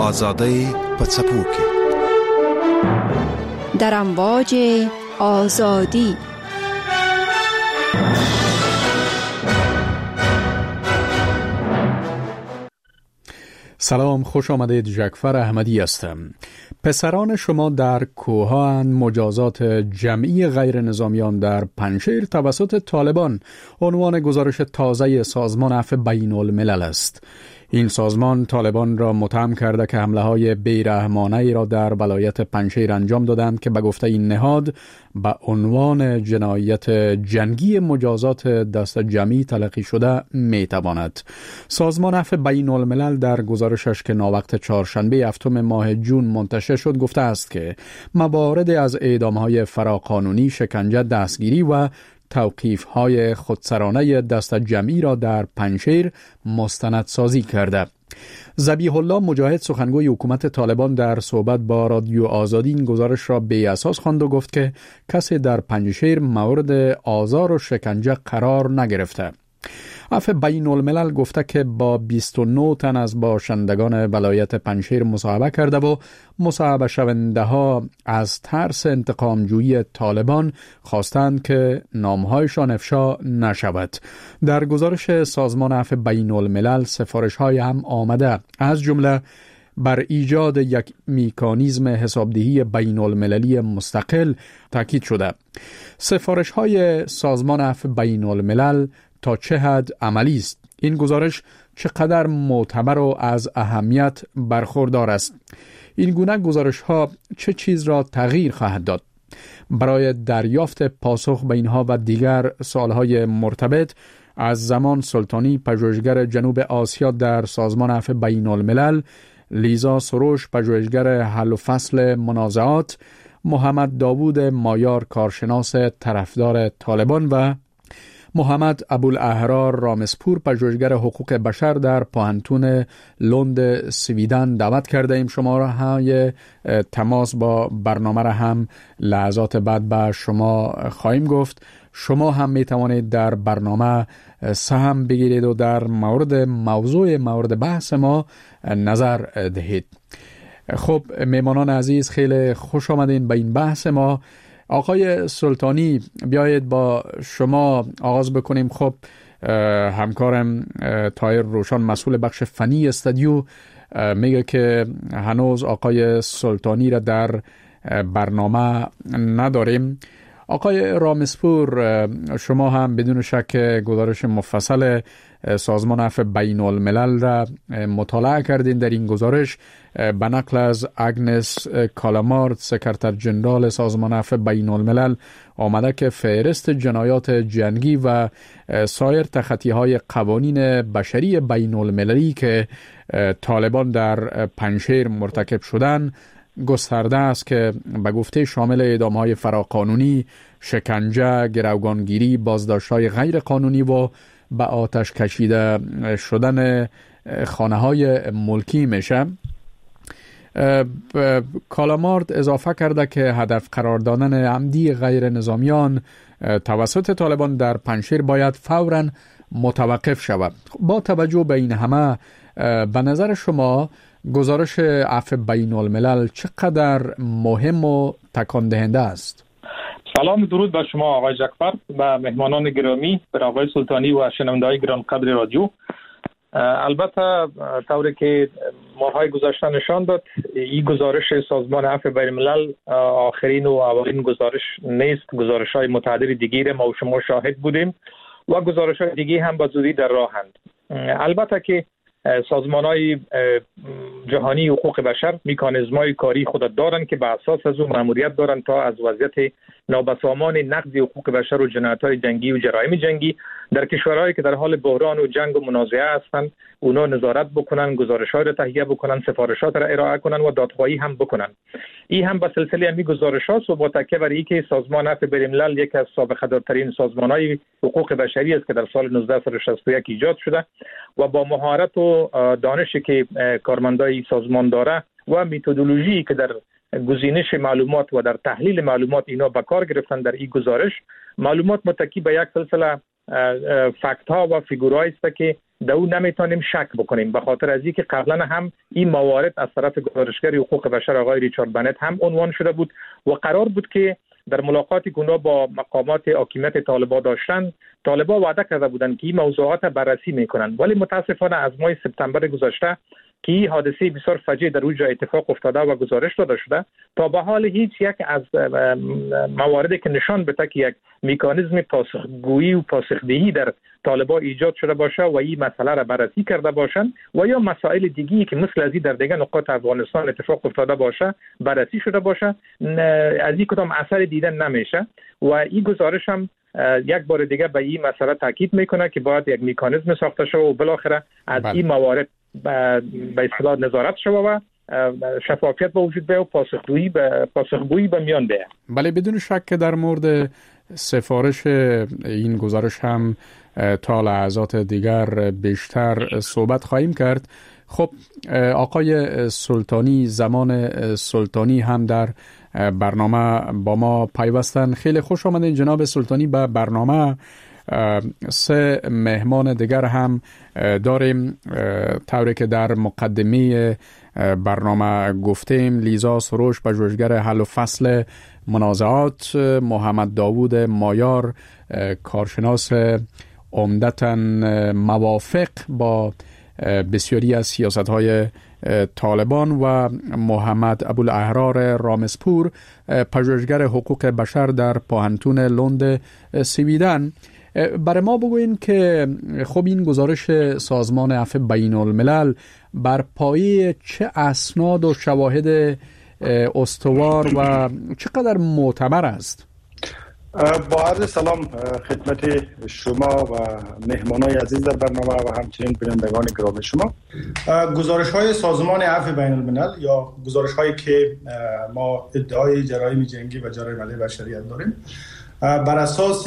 آزادی پڅپو کې در امواج آزادی. سلام، خوش آمدید. جعفر احمدی هستم. پسران شما در کوه‌اند مجازات جمعی غیر نظامیان در پنجشیر توسط طالبان عنوان گزارش تازه سازمان عفو بین الملل است. این سازمان طالبان را متهم کرده که حمله‌های بیرحمانه‌ای را در ولایت پنجشیر انجام دادند که به گفته این نهاد به عنوان جنایت جنگی مجازات دست جمعی تلقی شده می‌تواند. سازمان عفو بین الملل در گزارشش که ناوقت چهارشنبه هفتم ماه جون منتشر شد گفته است که موارد از اعدام‌های فراقانونی، شکنجه، دستگیری و توقیف‌های خودسرانه دست جمعی را در پنجشیر مستندسازی کرده. ذبیح الله مجاهد، سخنگوی حکومت طالبان، در صحبت با رادیو آزادی این گزارش را بی اساس خواند و گفت که کسی در پنجشیر مورد آزار و شکنجه قرار نگرفته. عفو بین الملل گفته که با 29 تن از باشندگان ولایت پنجشیر مصاحبه کرده و مصاحبه شونده ها از ترس انتقامجویی طالبان خواستند که نامهایشان افشا نشود. در گزارش سازمان عفو بین الملل سفارش های هم آمده، از جمله بر ایجاد یک مکانیزم حسابدهی بین المللی مستقل تاکید شده. سفارش های سازمان عفو بین الملل تا چه حد عملی است؟ این گزارش چقدر معتبر و از اهمیت برخوردار است؟ این گونه گزارش ها چه چیز را تغییر خواهد داد؟ برای دریافت پاسخ به اینها و دیگر سوالهای مرتبط از زمان سلطانی، پژوهشگر جنوب آسیا در سازمان عفو بین الملل، لیزا سروش، پژوهشگر حل و فصل منازعات، محمد داوود مایار، کارشناس طرفدار طالبان و محمد ابوالاحرار رامسپور، پژوهشگر حقوق بشر در پوهنتون لند سویدن دعوت کرده ایم. شماره های تماس با برنامه را هم لحظات بعد به شما خواهیم گفت. شما هم می توانید در برنامه سهم بگیرید و در موضوع بحث ما نظر دهید. خب میمانان عزیز، خیلی خوش آمدین به این بحث ما. آقای سلطانی، بیایید با شما آغاز بکنیم. خب همکارم طاهر روشن، مسئول بخش فنی استودیو، میگه که هنوز آقای سلطانی را در برنامه نداریم. آقای رامسپور، شما هم بدون شک گزارش مفصل سازمان عفو بین الملل را مطالعه کردین. در این گزارش به نقل از اگنس کالامارد، سکرتر جنرال سازمان عفو بین الملل، آمده که فهرست جنایات جنگی و سایر تخطی‌های قوانین بشری بین المللی که طالبان در پنجشیر مرتکب شدن گسترده است که به گفته شامل اعدام‌های فراقانونی، شکنجه، گروگانگیری، بازداشت‌های غیر قانونی و به آتش کشیده شدن خانه‌های ملکی میشه. کالامارد اضافه کرده که هدف قرار دادن عمدی غیر نظامیان توسط طالبان در پنجشیر باید فوراً متوقف شود. با توجه به این همه، به نظر شما گزارش عفو بین الملل چقدر مهم و تکان دهنده است؟ سلام، درود بر شما آقای جعفر و مهمانان گرامی، بر آقای سلطانی و شنونده‌های گرانقدر رادیو. البته طوری که ماهای گذشته نشان داد، این گزارش سازمان عفو بین الملل آخرین و اولین گزارش نیست. گزارش‌های متعدد دیگه ما و شما شاهد بودیم و گزارش‌های دیگه هم به زودی در راهند. البته که سازمان‌های جهانی حقوق بشر مکانیزم‌های کاری خود دارند که به اساس از اون مأموریت دارند تا از وضعیت نابسامان نقض حقوق بشر و جنایت‌های جنگی و جرایم جنگی در کشورهایی که در حال بحران و جنگ و منازعه هستند اونا نظارت بکنن، گزارش‌ها را تهیه بکنن، سفارشات را ارائه کنن و دادخواهی هم بکنن. این هم به سلسله همین گزارش‌هاست و با تکیه بر اینکه سازمان عفو بین الملل یک از سابقه دارترین سازمان‌های حقوق بشری است که در سال 1961 ایجاد شده و با مهارت و دانشی که کارمندای سازمان داره و متدولوژی که در گزینش معلومات و در تحلیل معلومات اینا به کار گرفتن در این گزارش، معلومات متکی به یک سلسله فکت ها و فیگورایی است که در او نمیتونیم شک بکنیم، به خاطر از اینکه قبلا هم این موارد از طرف گزارشگر حقوق بشر آقای ریچارد بنت هم عنوان شده بود و قرار بود که در ملاقاتی که با مقامات حاکمیت طالبان داشتن، طالبان وعده کرده بودند که این موضوعات بررسی میکنند، ولی متاسفانه از ماه سپتامبر گذشته که این حادثه بسیار فجیع در اونجا اتفاق افتاده و گزارش داده شده، تا به حال هیچ یک از مواردی که نشان بده که یک مکانیزم پاسخگویی و پاسخدهی در طالبان ایجاد شده باشه و این مسئله را بررسی کرده باشند و یا مسائل دیگه‌ای که مثل از این در دیگر نقاط افغانستان اتفاق افتاده باشه بررسی شده باشه، از این کدام اثر دیدن نمیشه و این گزارش هم یک بار دیگه به این مسئله تاکید میکنه که باید یک مکانیزم ساخته شود و بالاخره از این موارد به اصطلاح نظارت شود و شفافیت به وجود بیاید و پاسخگویی به میان بیاید. بله، بدون شک که در مورد سفارش این گزارش هم تا لحظات دیگر بیشتر صحبت خواهیم کرد. خب آقای سلطانی، زمان سلطانی هم در برنامه با ما پیوستن. خیلی خوش آمدین جناب سلطانی به برنامه. 3 مهمان دیگر هم داریم، طوری که در مقدمه برنامه گفتیم. لیزا سروش، پژوهشگر حل و فصل منازعات، محمد داوود مایار، کارشناس عمدتاً موافق با بسیاری از سیاست‌های طالبان، و محمد ابوالاحرار رامسپور، پژوهشگر حقوق بشر در پوهنتون لند سویدن. برای ما بگوین که خب این گزارش سازمان عفو بین الملل بر پایه چه اسناد و شواهد استوار و چقدر معتبر است؟ با عرض سلام خدمت شما و مهمانای عزیز در برنامه و همچنین بینندگان گرامی شما. گزارش های سازمان عفو بین الملل یا گزارش هایی که ما ادعای جرایم جنگی و جرایم علیه بشریت داریم بر اساس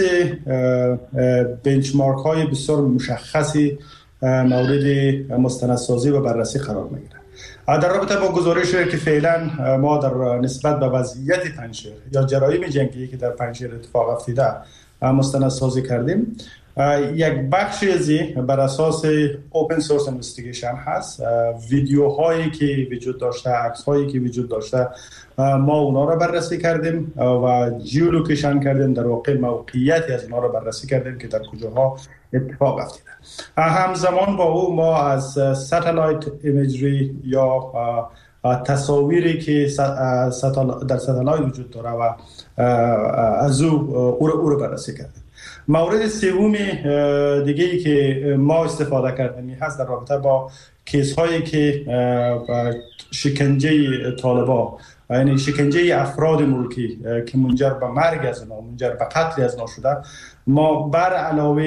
بنچمارک های بسیار مشخصی مورد مستندسازی و بررسی قرار میگیره. در رابطه با گزارشی که فعلا ما در نسبت به وضعیت پنجشیر یا جرایم جنگی که در پنجشیر اتفاق افتاده مستندسازی کردیم، یک بخشی از بر اساس اوپن سورس اینوستیگیشن هست. ویدیوهایی که وجود داشته، عکس‌هایی که وجود داشته، ما اونا را بررسی کردیم و جیولوکیشن کردیم، در واقع موقعیتی از اونا را بررسی کردیم که در کجاها اتفاق افتاده. همزمان با او ما از ساتلایت ایمیجری یا تصاویری که در ساتلایت وجود داره و از او را بررسی کردیم. مورد سوم دیگه‌ای که ما استفاده کردیم هست در رابطه با کیس هایی که شکنجه طالبان، یعنی شکنجه افراد ملکی که منجر به مرگ از اونا، منجر به قتل از اونا شده. ما بر علاوه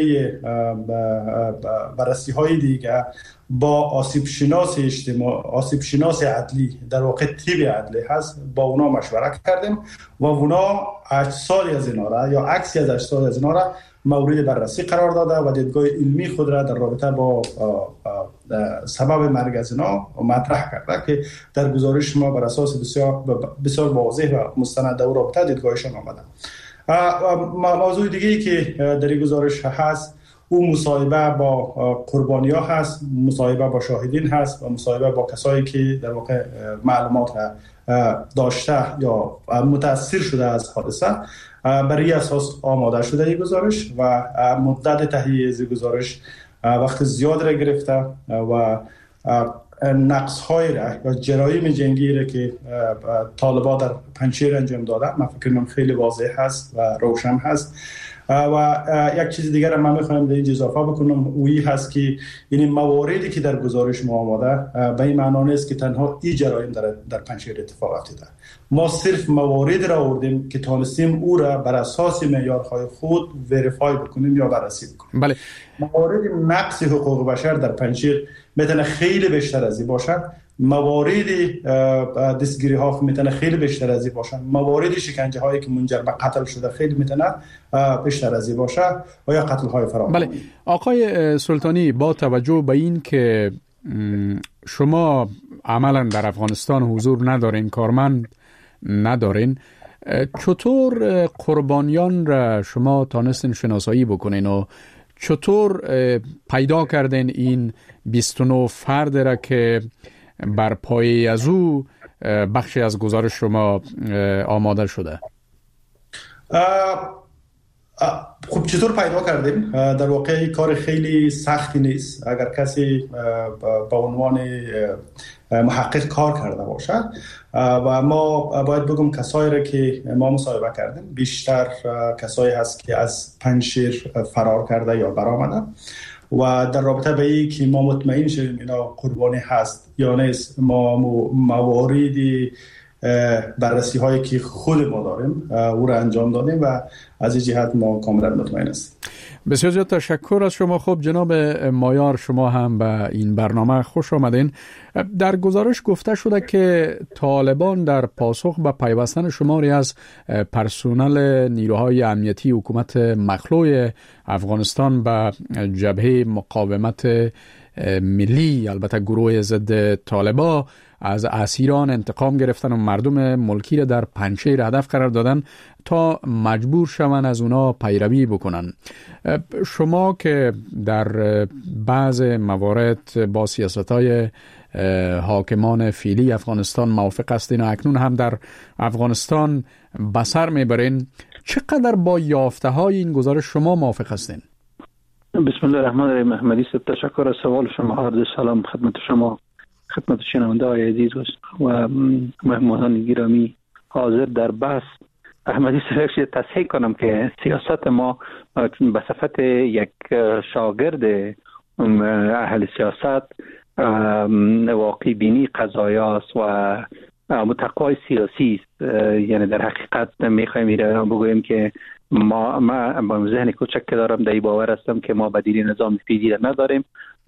بررسی های دیگه با آسیب شناس اجتماع، آسیب شناس عدلی، در واقع تیب عدلی هست، با اونا مشورت کردیم و اونا اجسادی از اینا را یا عکسی از اجساد از اینا را مورد بررسی قرار داده و دیدگاه علمی خود را در رابطه با سبب مرگ از اینا مطرح کرده که در گزارش ما بر اساس بسیار واضح و مستند او رابطه دیدگاهشان آمده. موضوع دیگه‌ای که در این گزارش هست او مصاحبه با قربانی‌ها هست، مصاحبه با شاهدین هست و مصاحبه با کسایی که در واقع معلومات داشته یا متاثر شده از حادثه. برای اساس آماده شده این گزارش و مدت تهیه از گزارش وقت زیاد را گرفته و نقص‌های را یا جرایم جنگی را که طالبان در پنجشیر انجام داده من فکر کنم خیلی واضح هست و روشن هست. و یک چیز دیگر هم من میخوایم در این اضافه بکنم، اویی هست که این مواردی که در گزارش ما آماده به این معنا نیست که تنها این جرایم در پنجشیر اتفاق افتاده. ما صرف موارد را آوردیم که تانستیم او را بر اساس معیارهای خود وریفای بکنیم یا بررسی بکنیم. بله. موارد نقض حقوق بشر در پنجشیر میتونه خیلی بیشتر از این باشه، موارد دستگیری ها میتونه خیلی بیشتر از این باشه، موارد شکنجه هایی که منجر به قتل شده خیلی میتونه بیشتر از این باشه و یا قتل های فراوان. بله آقای سلطانی، با توجه به این که شما عملا در افغانستان حضور ندارین، کارمند ندارین، چطور قربانیان را شما تانستین شناسایی بکنین و چطور پیدا کردین این 29 فرد را که بر پایه از او بخشی از گزارش شما آماده شده؟ خب چطور پیدا کردیم؟ در واقع کار خیلی سختی نیست اگر کسی با عنوان محقق کار کرده باشد. و ما باید بگم کسایی را که ما مصاحبه کردیم بیشتر کسایی هست که از پنجشیر فرار کرده یا برآمده و در رابطه به این که ما مطمئن شدیم اینا قربانی هست یا نیست، ما مواردی بررسی هایی که خود ما داریم او را انجام دادیم و از این جهت ما کاملا مطمئن هستیم. بسیار زیاد تشکر از شما. خب جناب مایار، شما هم به این برنامه خوش آمدین. در گزارش گفته شده که طالبان در پاسخ به پیوستن شماری از پرسنل نیروهای امنیتی حکومت مخلوع افغانستان به جبهه مقاومت ملی، البته گروه ضد طالبان، از اسیران انتقام گرفتن و مردم ملکی را در پنجشیر هدف قرار دادن تا مجبور شوند از اونا پیروی بکنن. شما که در بعض موارد با سیاست‌های حاکمان فعلی افغانستان موافق هستین و اکنون هم در افغانستان به سر میبرین، چقدر با یافته های این گزارش شما موافق هستین؟ بسم الله الرحمن الرحیم. احمدی صاحب، تشکر از سوال شما. عرض سلام خدمت شما، خدمت شنونده های عزیز و مهمانان گرامی حاضر در بحث. احمدی صاحب، تصحیح کنم که سیاست ما به صفت یک شاگرد اهل سیاست واقعی بینی قضایاست و متقای سیاسی است. یعنی در حقیقت میخوایم ایره بگوییم که ما با ذهن کوچک که دارم در باور هستم که ما بدیل نظام فعلی نداریم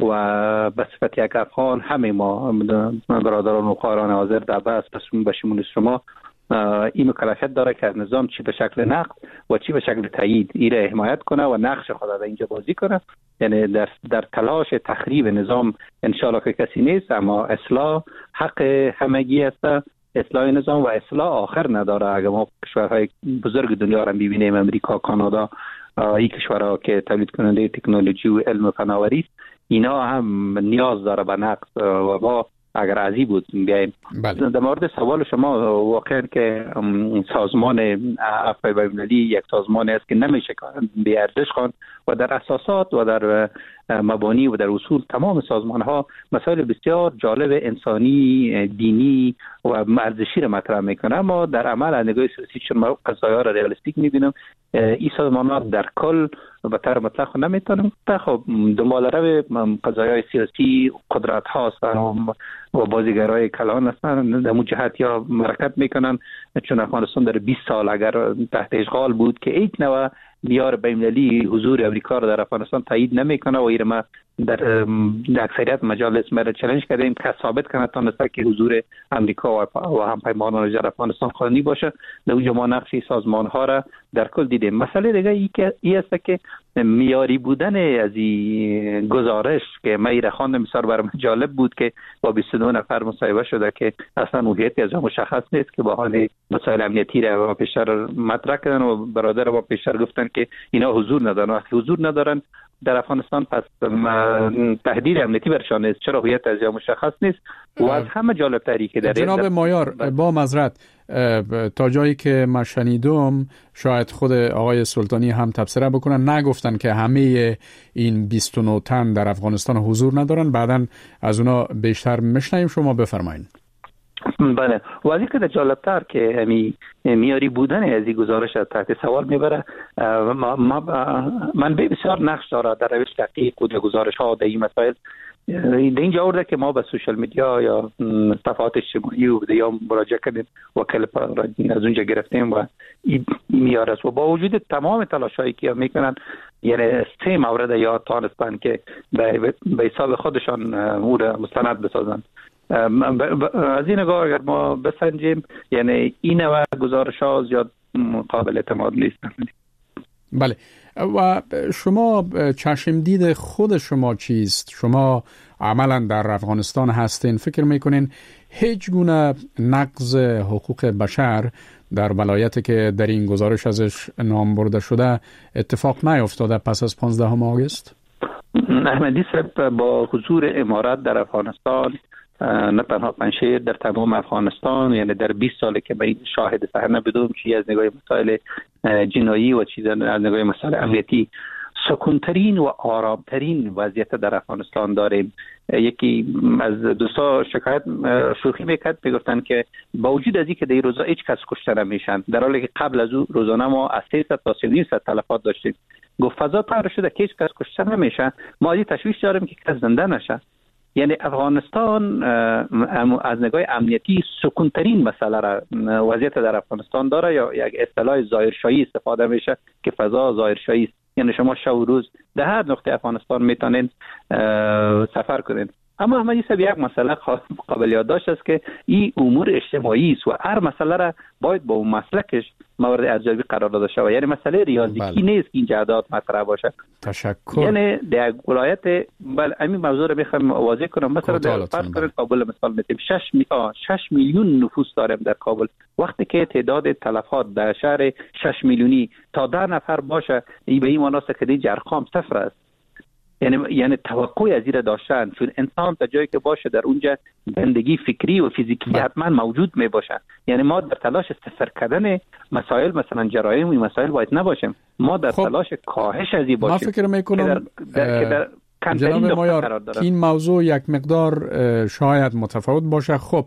و به صفت یک افغان همه ما برادران و خواهران حاضر در بحث به شمول شما این مکلفیت داره که از نظام چی به شکل نقد و چی به شکل تایید ایره حمایت کنه و نقش خود در اینجا بازی کنه. یعنی در تلاش تخریب نظام انشالله که کسی نیست، اما اصلاح حق همگی است. اصلاح نظام و اصلاح آخر نداره. اگر ما کشورهای بزرگ دنیا را ببینیم، امریکا، کانادا، این کشورها که تولید کننده تکنولوژی و علم و فناوری است، اینا هم نیاز داره به نقد و ما اگر ازی بود بیایم. در مورد سوال شما، واقعا که سازمان عفو بین‌المللی یک سازمان است که نمیشه بی ارزش خواند و در اساسات و در مبانی و در اصول تمام سازمان ها مسائل بسیار جالب انسانی، دینی و ارزشی را مطرح میکنه، اما در عمل از نگاه سیاسی چون ما قضایا را ریالیستیک میبینم، این سازمان ها در کل به طور مطلق نمیتونم خب دنبال رو قضایای سیاسی قدرت هاست و بازیگرای کلان هستن. در جهت یا مرکب میکنن چون افغانستان در 20 سال اگر تحت اشغال بود که یک نوع میار بین‌المللی حضور امریکا را در افغانستان تایید نمیکنه و این ما در اکثریت مجالس ما را چالش کردیم که ثابت کنه تونسته که حضور امریکا و همپیمانان در افغانستان قانونی باشه. در اونجا ما نقش سازمان ها را در کل دیدیم. مسئله دیگه ای است که میاری بودن از این گزارش که من را خواندم بسیار برام جالب بود که با 22 نفر مصاحبه شده که اصلا هویت از مشخص نیست که با حال مسائل امنیتی را پیشتر مطرح کردن و برادر ما پیشتر گفتن که اینا حضور ندارن. وقتی حضور ندارن در افغانستان پس تهدید امنیتی برشان است. چرا هویت از مشخص نیست؟ و از همه جالب تری که در جناب مایار با معذرت تا جایی که من شنیدم شاید خود آقای سلطانی هم تبصره بکنن، نگفتن که همه این 29 تن در افغانستان حضور ندارن. بعداً از اونا بیشتر میشنویم. شما بفرمایید. بله، و از اینکه جالبتر که میاری بودن از این گزارش تحت سوال میبره، من بسیار نقش داره در روش تحقیق و گزارش ها در این مسائل. در اینجا آورده که ما به سوشال میدیا یا صفحات اجتماعی و یا مراجعه کردیم و کلیپ از اونجا گرفتیم و میاره است و با وجود تمام تلاشایی که میکنن، یعنی 3 مورد یا تانستن که به حساب خودشان او را مستند بسازن. از این نگاه اگر ما بسنجیم، یعنی این نوع گزارش ها زیاد قابل اعتماد نیست. بله. و شما چشمدید خود شما چیست؟ شما عملا در افغانستان هستین، فکر میکنین هیچ گونه نقض حقوق بشر در ولایتی که در این گزارش ازش نام برده شده اتفاق نیفتاده پس از 15 آگوست؟ احمدی صاحب، با حضور امارات در افغانستان، نه تنها پنجشیر، در تمام افغانستان، یعنی در 20 ساله که من شاهد صحنه بودم، چی از نگاه مسائل جنایی و چیز از نگاه مسائل امنیتی سکونترین و آرامترین وضعیت در افغانستان داریم. یکی از دوستا شکایت شوخی میکرد، میگفتن که با وجود از اینکه در این روزا هیچ کس کشته نمیشن، در حالی که قبل از او روزانه ما از 300 تا 300 تلفات داشتیم. گفت فضا طور شده که هیچ کس کشته نمیشه، ما این تشویش داریم که کس زنده نشه. یعنی افغانستان از نگاه امنیتی سکونترین مسئله را وضعیت در افغانستان داره، یا یک اصطلاح ظاهرشاهی استفاده میشه که فضا ظاهرشاهی است. یعنی شما شب و روز در هر نقطه افغانستان میتونین سفر کنین. اما احمدی صاحب، یک مسئله قابل یادداشت است که این امور اجتماعی است و هر مسئله را باید با اون مسلکش مورد ارزیابی قرار داده شود. یعنی مسئله ریاضیکی نیست که این جهات مطرح باشه. تشکر. یعنی در ولایت همین موضوع رو میخوام واضح کنم. مثلا در فرض کنید کابل مثال میتیم 6 میلیون نفوس داریم در کابل. وقتی که تعداد تلفات در شهر 6 میلیونی تا 10 نفر باشه، این به این معنی است که دیگه ارقام صفر است. یعنی توقع از این داشتن، چون انسان تا جایی که باشه در اونجا زندگی فکری و فیزیکی حتما موجود می باشه. یعنی ما در تلاش صفر کردن مسائل مثلا جرایم و مسائل باید نباشیم، ما در تلاش کاهش از این باشیم. ما فکر میکنم جناب مایار این موضوع یک مقدار شاید متفاوت باشه. خب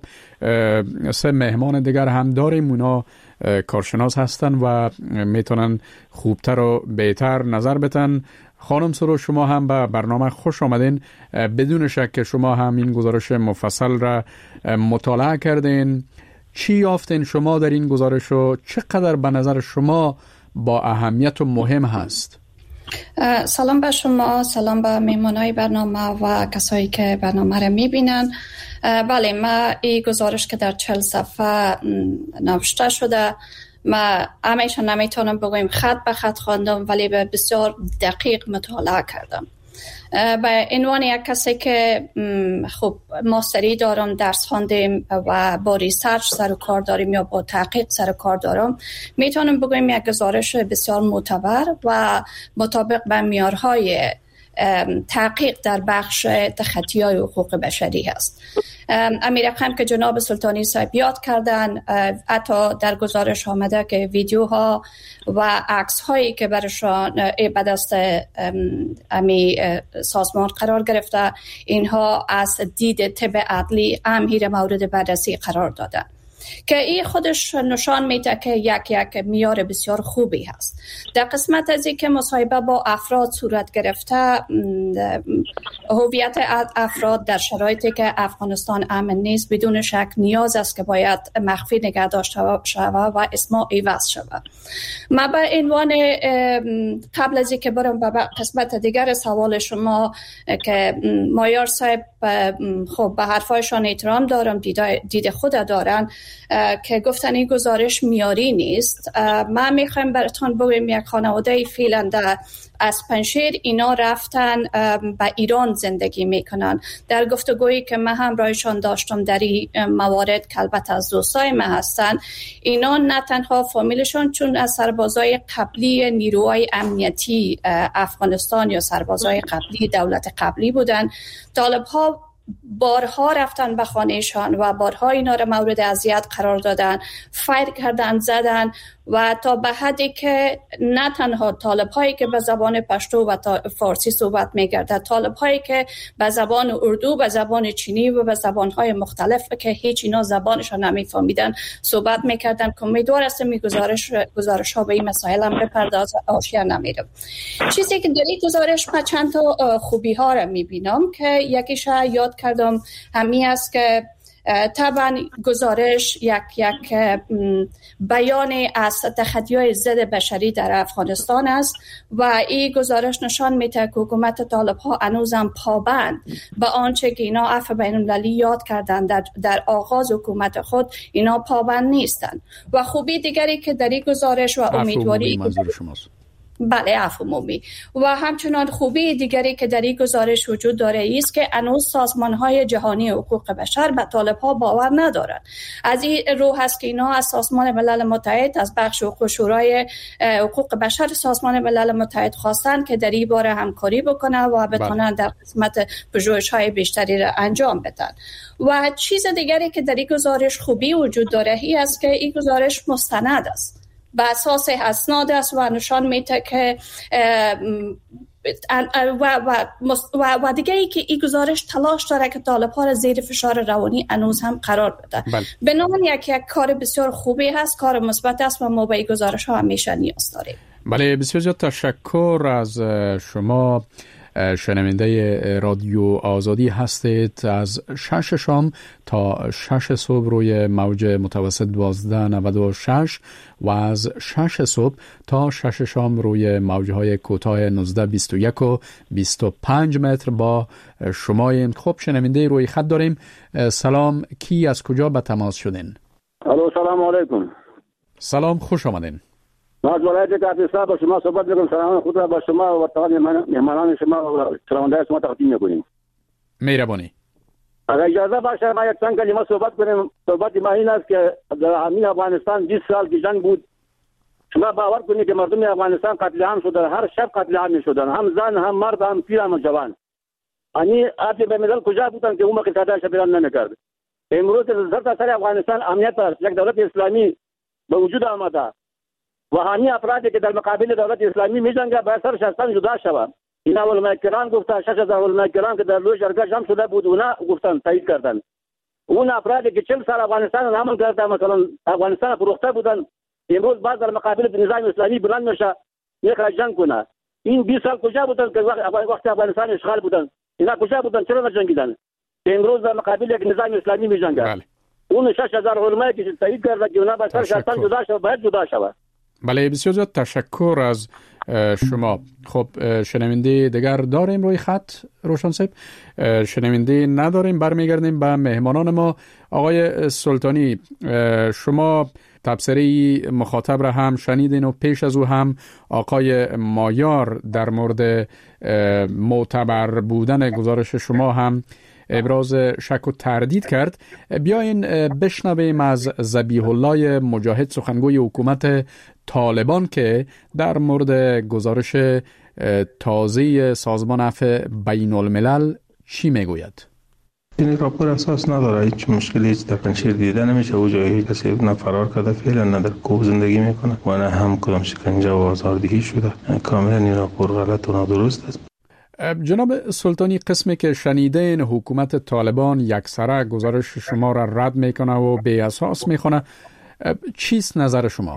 3 مهمان دیگر هم داریم، اونا کارشناس هستن و میتونن خوبتر و بهتر نظر بدن. خانم سرو، شما هم به برنامه خوش آمدین. بدون شک که شما هم این گزارش مفصل را مطالعه کردین. چی یافتین شما در این گزارش و چقدر به نظر شما با اهمیت و مهم هست؟ سلام به شما، سلام به مهمانای برنامه و کسایی که برنامه را میبینن. بله، ما این گزارش که در 40 صفحه نوشته شده، ما همیشه نمیتونم بگویم خط به خط خواندم، ولی به بسیار دقیق مطالعه کردم. به عنوان یک کسی که خب ماستری دارم، درس خواندیم و با ریسرچ سر و کار داریم یا با تحقیق سر و کار دارم، میتونم بگویم یک گزارش بسیار معتبر و مطابق به معیارهای تحقیق در بخش تخطی‌های حقوق بشری هست. امیر رقم که جناب سلطانی صاحب یاد کردن، حتی در گزارش آمده که ویدیوها و عکس هایی که برشان به دست امی سازمان قرار گرفته، اینها از دید طب عدلی امیر مورد بررسی قرار دادن، که این خودش نشان میده که یک معیار بسیار خوبی هست. در قسمت از این که مصاحبه با افراد صورت گرفته، هویت افراد در شرایطی که افغانستان امن نیست بدون شک نیاز است که باید مخفی نگه داشته شود و اسماء عوض شود. ما به عنوان قبل از اینکه برم به قسمت دیگر سوال شما که مایار صاحب خب به حرفایشان احترام دارم، دید خود دارن که گفتن این گزارش میاری نیست. من میخوایم براتون بگویم یک خانواده فعلا از پنجشیر اینا رفتن به ایران زندگی میکنن. در گفتگویی که من همراهشان داشتم در این موارد که البته از دوستای من هستن، اینا نه تنها فامیلشان چون از سربازای قبلی نیروهای امنیتی افغانستان یا سربازای قبلی دولت قبلی بودن، طالب‌ها بارها رفتن به خانهشان و بارها اینا را مورد اذیت قرار دادن، فایر کردن، زدن و تا به حدی که نه تنها طالب‌هایی که به زبان پشتو و فارسی صحبت می‌کردند، طالب‌هایی که به زبان اردو، به زبان چینی و به زبان‌های مختلف که هیچ اینا زبانشان نمی‌فهمیدن صحبت می‌کردند. که امیدوار هستم این گزارش‌ها به این مسائل هم بپردازه، آشیا نمی‌رم. چیزی که در این گزارش من چند تا خوبی‌ها را می‌بینم که یکیش یاد کردم همین است که طبعا گزارش یک بیان از تخطی‌های ضد بشری در افغانستان است و این گزارش نشان میده که حکومت طالب‌ها هنوزم پابند به آنچه که اینا عفو بین‌المللی یاد کردن در آغاز حکومت خود، اینا پابند نیستن. و خوبی دیگری که در این گزارش و امیدواری بله عفو عمومی. و همچنان خوبی دیگری که در این گزارش وجود داره است که هنوز سازمان‌های جهانی حقوق بشر به طالب‌ها باور ندارند. از این رو هست که اینا از سازمان ملل متحد، از بخش حقوق شورای حقوق بشر سازمان ملل متحد خواستن که در این باره همکاری بکنه و بتونن در قسمت پژوهش‌های بیشتری را انجام بدن. و چیز دیگری که در این گزارش خوبی وجود داره است که این گزارش مستند است، به اساس اسناد است و نشان میده که و دیگه ای که این گزارش تلاش داره که طالب‌ها را زیر فشار روانی هنوز هم قرار بده. بنابراین یک کار بسیار خوبی هست، کار مثبت است و ما به این گزارش ها همیشه نیاز داریم. بله، بسیار زیاد تشکر از شما. شنونده رادیو آزادی هستید. از 6 شام تا 6 صبح روی موج متوسط 1296 و از 6 صبح تا 6 شام روی موجهای کوتاه 19 21 و 25 متر با شماییم. خب شنونده روی خط داریم. سلام، کی از کجا به تماس شدین؟ الو، سلام علیکم. سلام، خوش آمدین. ما از ولایت کاپیسا با شما صحبت می‌کنم. سلام خود را با شما و تمام مهمانان شما و شنوندگان شما تقدیم می‌کنیم. مهربانی. اگر اجازه باشه ما یک چند کلمه صحبت کنیم. صحبت ما این است که در همین افغانستان 20 سال که جنگ بود، شما باور کنید که مردم افغانستان قتل عام شدن، هر شب قتل عام می‌شدن، هم زن هم مرد هم پیر هم جوان. یعنی آتی به ملل کجا بودن که اون که صداش بیان نمی‌کرد. امروز در سر افغانستان امنیت است، یک دولت اسلامی به وجود آمده و همین افرادی که در مقابل دولت اسلامی می‌جنگند باید سرش از تن جدا شود. این علماء کرام گفتن، 6000 علماء کرام که در لوی جرگه جمع شده بود اونا گفتن، تایید کردن. اون افرادی که 40 سال افغانستان نامن کردن، مثلا افغانستان فروخته بودن، امروز باز در مقابل نظام اسلامی بلند میشه میخواد جنگ کنه. این 20 سال کجا بودن که وقتی افغانستان اشغال بودن؟ اینا کجا بودن؟ چرا نجنگیدن؟ امروز در مقابل یک نظام اسلامی می‌جنگند. اون 6000 علماء که تایید کردن که اونا باید سرش از تن جدا شود، باید جدا شود. بله، بسیار زیاد تشکر از شما. خب شنونده دیگر داریم روی خط روشن صاحب؟ شنونده نداریم. برمیگردیم به مهمانان ما. آقای سلطانی، شما تبصره مخاطب را هم شنیدین و پیش از او هم آقای مایار در مورد معتبر بودن گزارش شما هم ابراز شک و تردید کرد. بیاین بشنویم از ذبیح الله مجاهد، سخنگوی حکومت طالبان، که در مورد گزارش تازه سازمان عفو بین الملل چی میگوید. این راپور اساس نداره، هیچ مشکلی هیچ در پنجشیر دیده نمیشه و جایی کسی نه فرار کرده، فعلا نه در کوه زندگی میکنه و نه هم کدام شکنجه و آزاردهی شده. کاملا این راپور غلط و نادرست است. جناب سلطانی، قسمی که شنیدین حکومت طالبان یکسره گزارش شما را رد میکنه و بی اساس میخونه، چیست نظر شما؟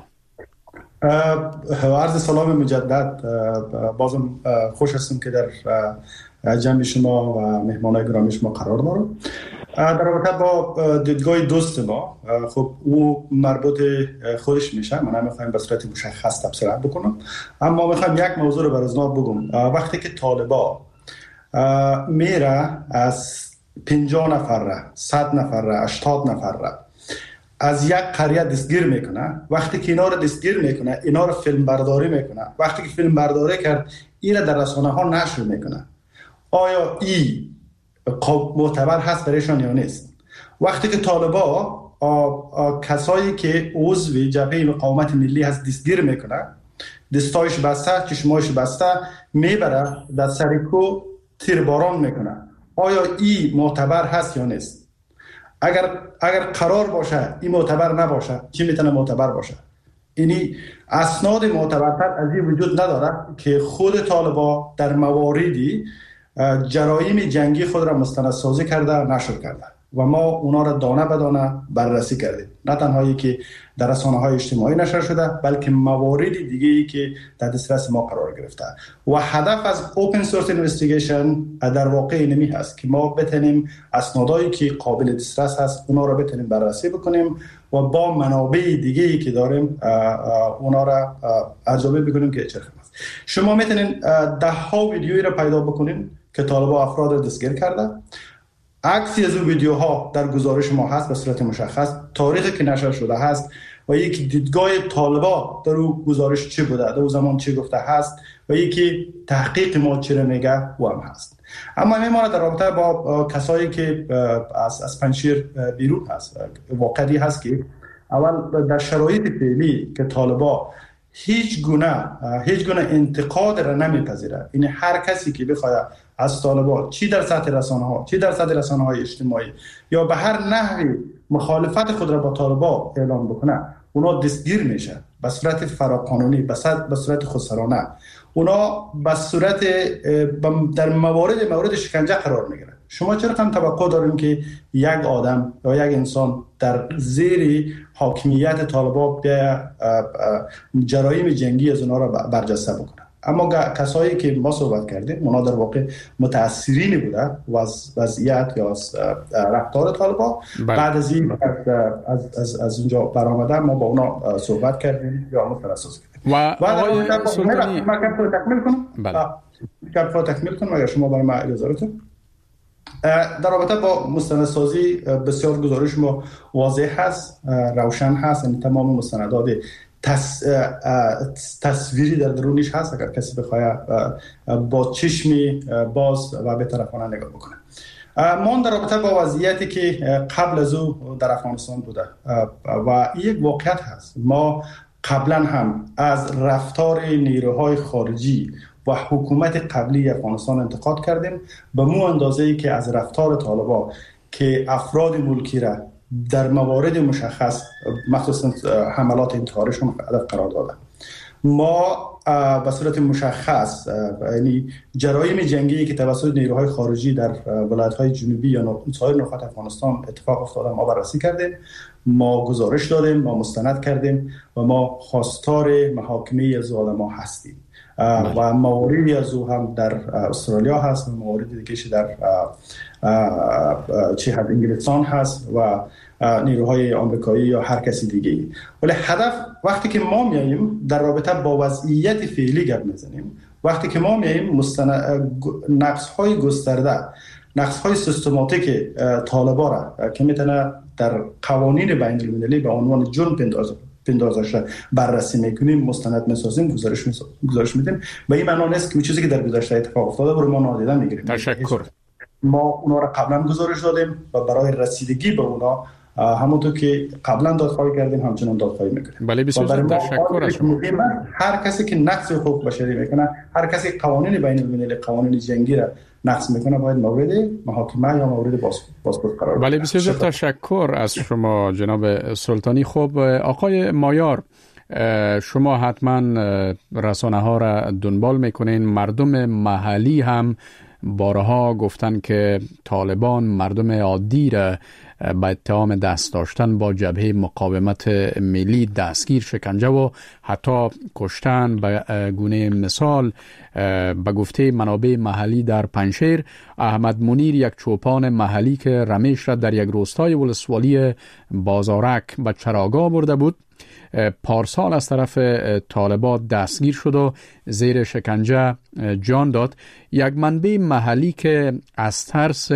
عرض سلام مجدد. بازم خوش هستم که در جمع شما و مهمانای گرامی شما قرار دارم. در رابطه با دیدگاه دوست ما، خب او مربوط خودش میشه، من نمیخوایم به صورت مشخص تبصره بکنم، اما میخوایم یک موضوع رو برازناب بگم. وقتی که طالبا میره از 50 نفر 100 نفر 80 نفر از یک قریه دستگیر میکنه، وقتی که اینا رو دستگیر میکنه اینا رو فیلم برداری میکنه، وقتی که فیلم برداری کرد این رو در رسانه ها نشر میکنه، آیا این معتبر هست برایشان یا نیست؟ وقتی که طالبا کسایی که عضو جبهه مقاومت ملی هست دستگیر میکنه، دستایش بسته، چشمایش بسته، میبره در سرکو تیرباران میکنه، آیا این معتبر هست یا نیست؟ اگر قرار باشه این معتبر نباشه، چی میتونه معتبر باشه؟ اینی اسناد معتبرتر از این وجود نداره که خود طالبا در مواردی جرایم جنگی خود را مستندسازی کرده، نشر کرده و ما اونا را دانه به دانه بررسی کردیم. نه تنهایی که در رسانه‌های اجتماعی نشر شده، بلکه موارد دیگه‌ای که در دسترس ما قرار گرفته. و هدف از اوپن سورس اینوستیگیشن در واقع اینمی هست که ما بتونیم اسنادایی که قابل دسترس هست اونا را بتونیم بررسی بکنیم و با منابع دیگه‌ای که داریم اونا را ارزیابی بکنیم که چه هست. شما میتونین ده ها ویدیویی را پیدا بکنین که طالبا افراد را دستگیر کرده. عکسی از اون ویدیوها در گزارش ما هست به صورت مشخص، تاریخی که نشر شده هست و یکی دیدگاه طالبا در او گزارش چی بوده، در او زمان چی گفته هست و یکی تحقیق ما چی میگه و هم هست. اما میمونه در رابطه با کسایی که از پنجشیر بیرون هست، واقعی هست که اول در شرایط فعلی که طالبا هیچ گونه انتقاد را نمیپذیره، یعنی هر کسی که بخواد از طالبان چی در سطح رسانه های اجتماعی یا به هر نحوی مخالفت خود را با طالبان اعلام بکنه، اونا دستگیر میشه به صورت فراقانونی، به صورت خودسرانه. اونا به صورت در مورد شکنجه قرار میگیره. شما چرا هم توقع دارین که یک آدم یا یک انسان در زیر حاکمیت طالبان بیا جرایم جنگی از اونا را برجسته بکنه؟ اما کسایی که ما صحبت کردیم اونا در واقع متاثرین بوده و از وضعیت یا از رفتار طالبان. بعد از این از اونجا برآمده ما با اونا صحبت کردیم یا مترسوس کردیم. و آقای سلطانی ما کم تکمیل کنم. بله. تکمیل کنم اگر شما برای ما اجازه بدید. در رابطه با مستندسازی بسیار گزارش ما واضح هست، روشن هست، یعنی تمام مستندات تصویری در درونش هست. اگر کسی بخواد با چشمی باز و بی‌طرفانه نگاه بکنه. ما در رابطه با وضعیتی که قبل از او در افغانستان بوده و یک واقعیت هست، ما قبلا هم از رفتار نیروهای خارجی و حکومت قبلی افغانستان انتقاد کردیم، به مو اندازه‌ای که از رفتار طالبان که افراد ملکی را در موارد مشخص مخصوصا حملات انتحاریشون هدف قرار داده. ما به صورت مشخص یعنی جرایم جنگی که توسط نیروهای خارجی در ولایت‌های جنوبی یا سایر نقاط افغانستان اتفاق افتاده ما بررسی کردیم، ما گزارش دادیم، ما مستند کردیم و ما خواستار محاکمه ظالما هستیم. و مواردی از او هم در استرالیا هست و مواردی دیگه در انگلستان هست و نیروهای آمریکایی یا هر کسی دیگه. ولی هدف وقتی که ما میاییم در رابطه با وضعیت فعلی گپ میزنیم، وقتی که ما میاییم نقص‌های گسترده، نقص‌های سیستماتیک طالبان را که میتونه در قوانین بین‌المللی به عنوان جرم پنداشته بررسی میکنیم، مستند میسازیم، گزارش میدیم. و این معنی نیست که چیزی که در گذشته اتفاق افتاده رو ما نادیده میگیریم. تشکر. ما اونا را قبلا گزارش دادیم و برای رسیدگی به اونا همونطور که قبلا دادخواهی کردیم همچنان دادخواهی میکنیم. بله بسیار تشکر از شما. هر کسی که نقض حقوق بشری میکنه، هر کسی که قوانین بین‌المللی، قوانین جنگی را نقض میکنه، باید مورد محاکمه یا مورد بازپرس قرار بگیره. بله بسیار تشکر از شما جناب سلطانی. خب آقای مایار، شما حتما رسانه ها را دنبال میکنین. مردم محلی هم بارها گفتن که طالبان مردم عادی را به اتهام دست داشتن با جبهه مقاومت ملی دستگیر، شکنجه و حتی کشتن. به گونه مثال به گفته منابع محلی در پنجشیر، احمد منیر یک چوپان محلی که رمیش را در یک روستای ولسوالی بازارک به چراگاه برده بود، پارسال از طرف طالبان دستگیر شد و زیر شکنجه جان داد. یک منبع محلی که از ترس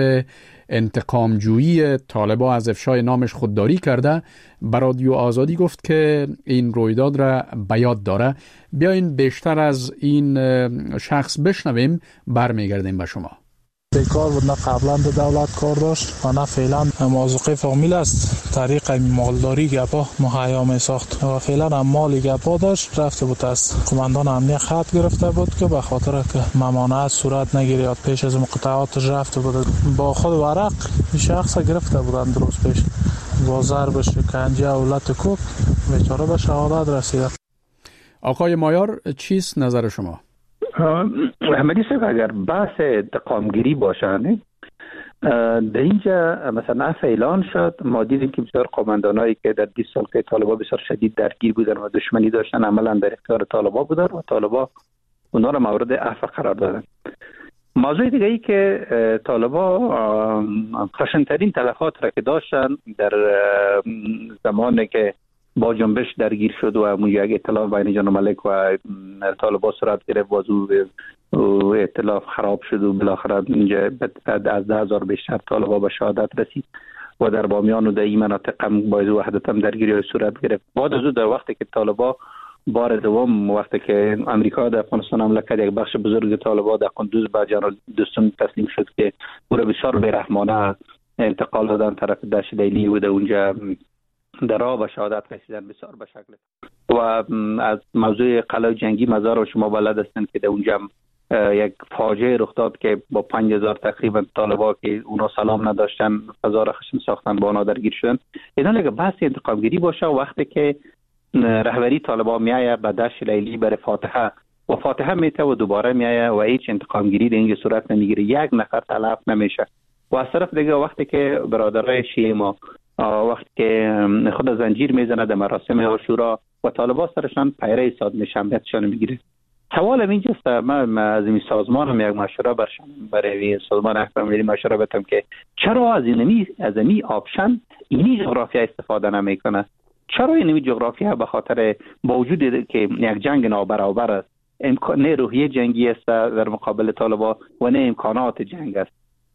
انتقامجویی طالبان از افشای نامش خودداری کرده به رادیو آزادی گفت که این رویداد را به یاد داره. بیاین بیشتر از این شخص بشنویم، برمیگردیم به شما. بیکار بود، نه قبلا به دولت کار داشت و نه فعلا موظف فامیل است. طریق مالداری گپا مهیا می ساخت و فعلا هم مالی گپا داشت. رفته بود از قماندان امنیت خط گرفته بود که به خاطر که ممانعت صورت نگیره یا پیش از مقاطعاتش رفته بود، با خود ورق شخص گرفته بودن درست پیش، با ضرب شکنجه و لط کوب بیچاره به شهادت رسیده. آقای مایار، چیست نظر شما؟ احمدی صاحب، اگر بحث انتقامگیری باشه در اینجا مثلا اعلان شد، ما دیدیم که بسیار قماندانایی که در 20 سال که طالبان بسیار شدید درگیر بودن و دشمنی داشتن عملا در اختیار طالبان بودن و طالبان اونا را مورد عفو قرار دادن. موضوع دیگه ای که طالبان خشن‌ترین تلفات را که داشتن در زمانی که با جنبش درگیر شد و همون یک ائتلاف بین جان ملک و طالبان صورت گرفت، بازو ائتلاف خراب شد و بالاخره اینجا بعد از 10,000 بیشتر طالبان به شهادت رسید. و در بامیان و در این مناطق هم باعث وحدت هم درگیری صورت گرفت. بعد از اون در وقتی که طالبان بار دوم وقتی که امریکا در افغانستان حمله کرد، یک بخش بزرگ طالبان در قندوز به جنرال دوستم تسلیم شد که او را بسیار بی‌رحمانه انتقال دادن طرف دشت لیلی و در اونجا در راه به شهادت رسیدن بسیار به شکل. و از موضوع قلعه جنگی مزار شما بلد هستند که در اونجا یک فاجعه رخ داد که با 5000 تقریبا طالبان که اونا سلام نداشتن فضا را خشن ساختن، با اونا درگیر شدن. اینا لگه بحث انتقام گیری باشه وقتی که رهبری طالبان میایه به دشت لیلی برای فاتحه و فاتحه میته و دوباره میایه و هیچ انتقام گیری در اینجا صورت نمیگیره، یک نفر تلف نمیشه. و از طرف دیگه وقتی که برادرای شیعه ما وقتی که خود زنجیر میزنه در مراسم عاشورا و طالبان سرشان پیره صاد شنبهشان میگیره. سوال اینجاست، من از این سازمانم یک مشوره برای سازمان اکبر ملی مشوره بدم که چرا از این آپشن اینی جغرافیا استفاده نمیکنه؟ چرا اینی جغرافیا به خاطر با وجود که یک جنگ نابرابر است، نه روحیه جنگی است در مقابل طالبان و نه امکانات جنگ است،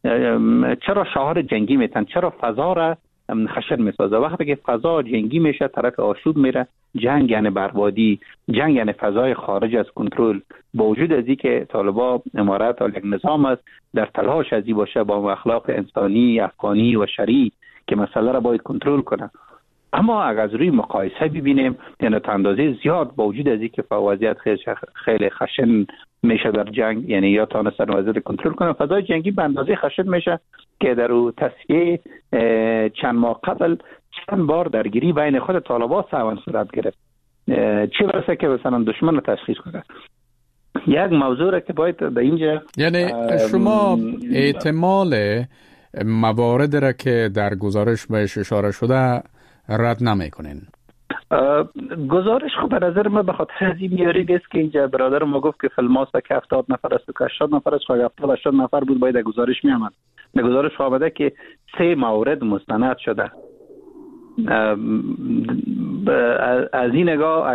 چرا شعار جنگی میتن؟ چرا فضا را خشن میسازه؟ وقتی که فضا جنگی میشه طرف آشوب میره. جنگ یعنی بربادی، جنگ یعنی فضای خارج از کنترل. با وجود از این که طالبان امارت یک نظام است در تلاش ازی باشه با اخلاق انسانی افغانی و شرعی که مسئله را باید کنترل کنه، اما اگر از روی مقایسه ببینیم یعنی تا اندازه زیاد با وجود از این که وضعیت خیلی خشن میشه در جنگ، یعنی یا تانستن وضعیت کنترل کنه، فضای جنگی به اندازه خشن میشه که در او تصفیه چند ماه قبل چند بار درگیری بین خود طالبان سوان صورت گرفت، چه برسه که مثلا دشمن رو تشخیص کنه. یک موضوع را که باید در اینجا یعنی شما احتمال موارد را که در گزارش بهش اشاره شده رد نمیکنین؟ گزارش خب به نظر من به خاطر از این میاری نیست که اینجا برادر ما گفت که فیلماسته که 70 نفر است و که 80 نفر است، 70-80 نفر بود باید گزارش میامد. در گزارش آمده که 3 مورد مستند شده. از این نگاه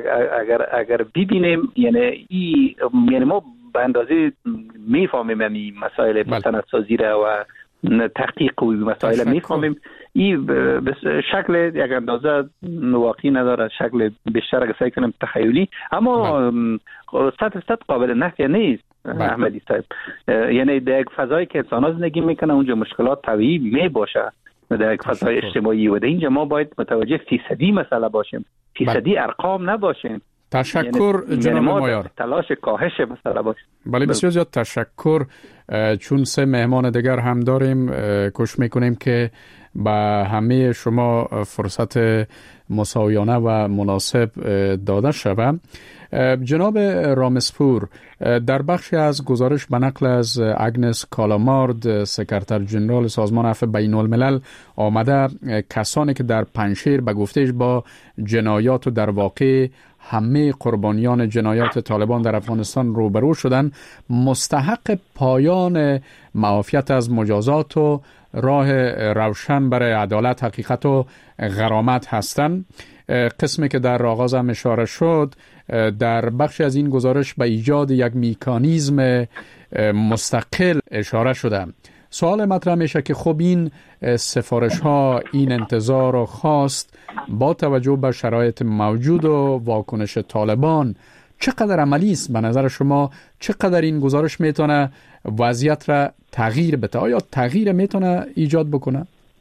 اگر ببینیم یعنی ما به اندازه میفهمیم این مسائل مستندسازی را و تحقیق و مسائل میفهمیم، این به شکل یک اندازه واقعی نداره، شکل بیشتر اگه سعی کنیم تخیلی، اما 100% قابل نفی نیست احمدی صاحب. یعنی در یک فضایی که انسان زندگی میکنه اونجا مشکلات طبیعی می باشه در یک فضای اجتماعی و در اینجا ما باید متوجه فیصدی مسئله باشیم، فیصدی ارقام نباشیم. تشکر جناب مایار. تلاش کاهش مسئله باشه. بله بسیار زیاد تشکر. چون 3 مهمان دیگر هم داریم کوشش میکنیم که به همه شما فرصت مساویانه و مناسب داده شود. جناب رامسپور، در بخشی از گزارش به نقل از اگنس کالامارد سکرتر جنرال سازمان عفو بین الملل آمده کسانی که در پنجشیر به گفتهش با جنایات و در واقع همه قربانیان جنایات طالبان در افغانستان روبرو شدن مستحق پایان معافیت از مجازات و راه روشن برای عدالت، حقیقت و غرامت هستند. قسمی که در آغاز هم اشاره شد در بخش از این گزارش به ایجاد یک میکانیزم مستقل اشاره شده. سوال مطرح میشه که خب این سفارش ها، این انتظار و خواست با توجه به شرایط موجود و واکنش طالبان چقدر عملی است؟ به نظر شما چقدر این گزارش میتونه وضعیت را تغییر بده؟ آیا تغییر میتونه ایجاد بکنه؟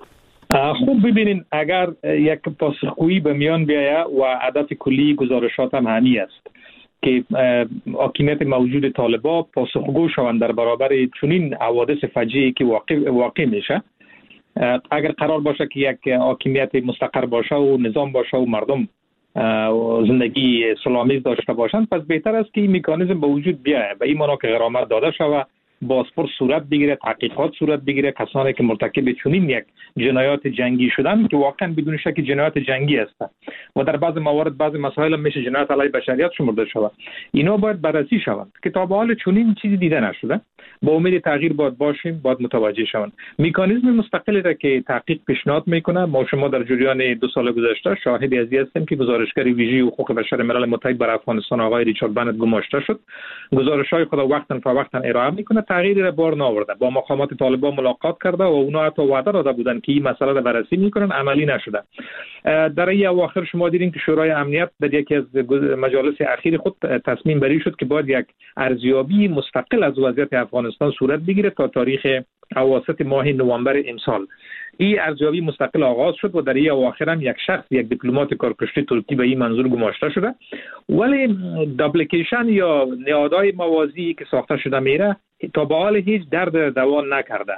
خوب ببینین، اگر یک پاسخگویی به میان بیاید و هدف کلی گزارشات هم همین است که حاکمیت موجود طالبان پاسخگو شوند در برابر چنین حوادث فجیعی که واقع میشه. اگر قرار باشه که یک حاکمیت مستقر باشه و نظام باشه و مردم زندگی سلامیز داشته باشند، پس بهتر است که این مکانیزم به وجود بیاید. به این معنا که غرامت داده شود، بازپرس صورت بگیره، تحقیقات صورت بگیره، کسانی که مرتکب چنین یک جنایات جنگی شدن که واقعا بدون شک جنایات جنگی هستند و در بعض موارد بعض مسائل میشه جنایت علیه بشریت شمرده شود، اینا باید بررسی شوند که تا به حال چنین چیزی دیده نشده. با امید تغییر باید باشیم، باید متوجه شوند. مکانیزم مستقلی را که تحقیق پیشنهاد میکنه، ما شما در جریان 2 سال گذشته شاهد ازی هستیم که گزارشگر ویژه حقوق بشر ملل متحد بر افغانستان آقای ریچارد بنت گماشته شد. گزارش‌های خود وقتاً فوقتاً ارائه میکنه، تغییری را بار نآورده. با مقامات طالبان ملاقات کرده و اونا حتی وعده داده بودند که این مسئله را بررسی میکنن، عملی نشده. در این اواخر شما دیدین که شورای امنیت در یکی از مجالس اخیر خود تصمیم بری شد که باید یک ارزیابی مستقل از وضعیت افغانستان صورت بگیره تا تاریخ اواسط ماه نوامبر امسال. این ارزیابی مستقل آغاز شد و در این اواخر هم یک شخص، یک دیپلمات کارکشته ترکی به این منظور گماشته شده، ولی دابلیکیشن یا نهادهای موازی که ساخته شده میره تا به حال هیچ درد دوان نکرده.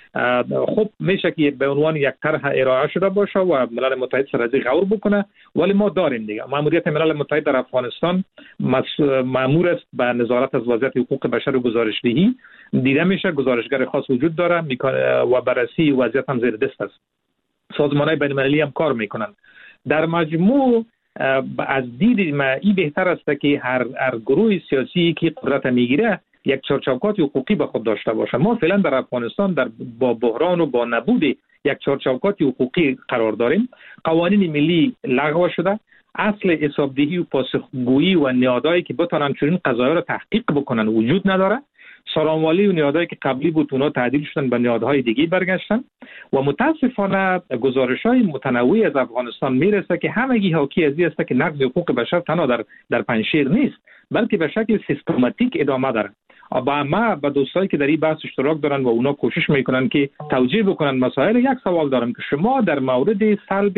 خب میشه که به عنوان یک طرح ارائه شده باشه و ملل متحد سر از غور بکنه، ولی ما داریم دیگه. مأموریت ملل متحد در افغانستان مأمور است به نظارت از وضعیت حقوق بشر و گزارشدهی. دیده میشه گزارشگر خاص وجود داره و بررسی وضعیت هم زیر دست است. سازمان‌های بین‌المللی هم کار میکنن. در مجموع از دید ما این بهتر است که هر گروه سیاسی که قدرت میگیره یک چارچوبات حقوقی به خود داشته باشه. ما فعلا در افغانستان با بحران و با نبود یک چارچوبات حقوقی قرار داریم. قوانین ملی لغو شده، اصل حسابدهی و پاسخگویی و نهادهایی که بتونن چنین قضایا را تحقیق بکنن وجود نداره. سارانوالی و نهادهایی که قبلی بود اونا تعدیل شدن به نهادهای دیگه برگشتن و متاسفانه گزارش‌های متنوعی از افغانستان میرسه که همگی حاکی از این است که نقض حقوق بشر تنها در پنجشیر نیست، بلکه به شکل سیستماتیک ادامه داره. ما با دوستایی که در این بحث اشتراک دارن و اونا کوشش میکنن که توجیه بکنن مسائل، یک سوال دارم که شما در مورد سلب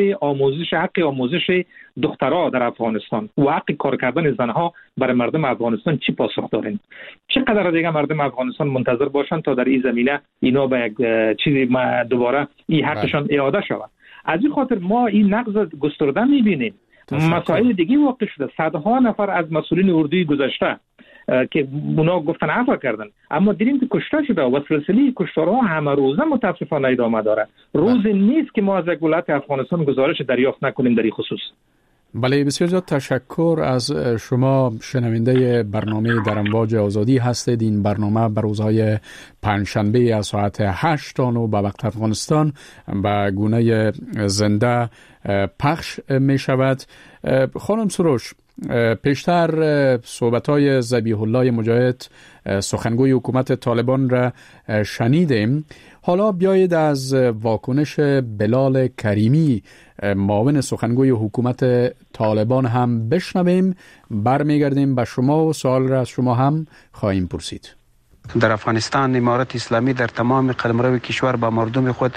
حق آموزش دخترها در افغانستان و حق کار کردن زنها برای مردم افغانستان چی پاسخ دارین؟ چقدر دیگه مردم افغانستان منتظر باشن تا در این زمینه اینا به یک چیزی دوباره این حقشان اعاده شود؟ از این خاطر ما این نقض گسترده میبینیم. مسائل دیگه واقع شده. صدها نفر از مسئولین اردوی گذشته که اونا گفتن عفو کردن، اما دیدیم که کشته شده و سلسله کشتارها همه روزه متاسفانه ادامه داره. روز نیست که ما از ولایت افغانستان گزارش دریافت نکنیم در این خصوص. بله، بسیار زیاد تشکر از شما. شنونده برنامه در امواج آزادی هستید. این برنامه بر روزهای پنجشنبه از ساعت 8 تا 9 به وقت افغانستان به گونه زنده پخش می شود. خانم سروش، پیشتر صحبت‌های ذبیح الله مجاهد سخنگوی حکومت طالبان را شنیدیم. حالا بیایید از واکنش بلال کریمی معاون سخنگوی حکومت طالبان هم بشنویم. برمیگردیم به شما و سوال را از شما هم خواهیم پرسید. در افغانستان امارت اسلامی در تمام قلمرو کشور با مردم خود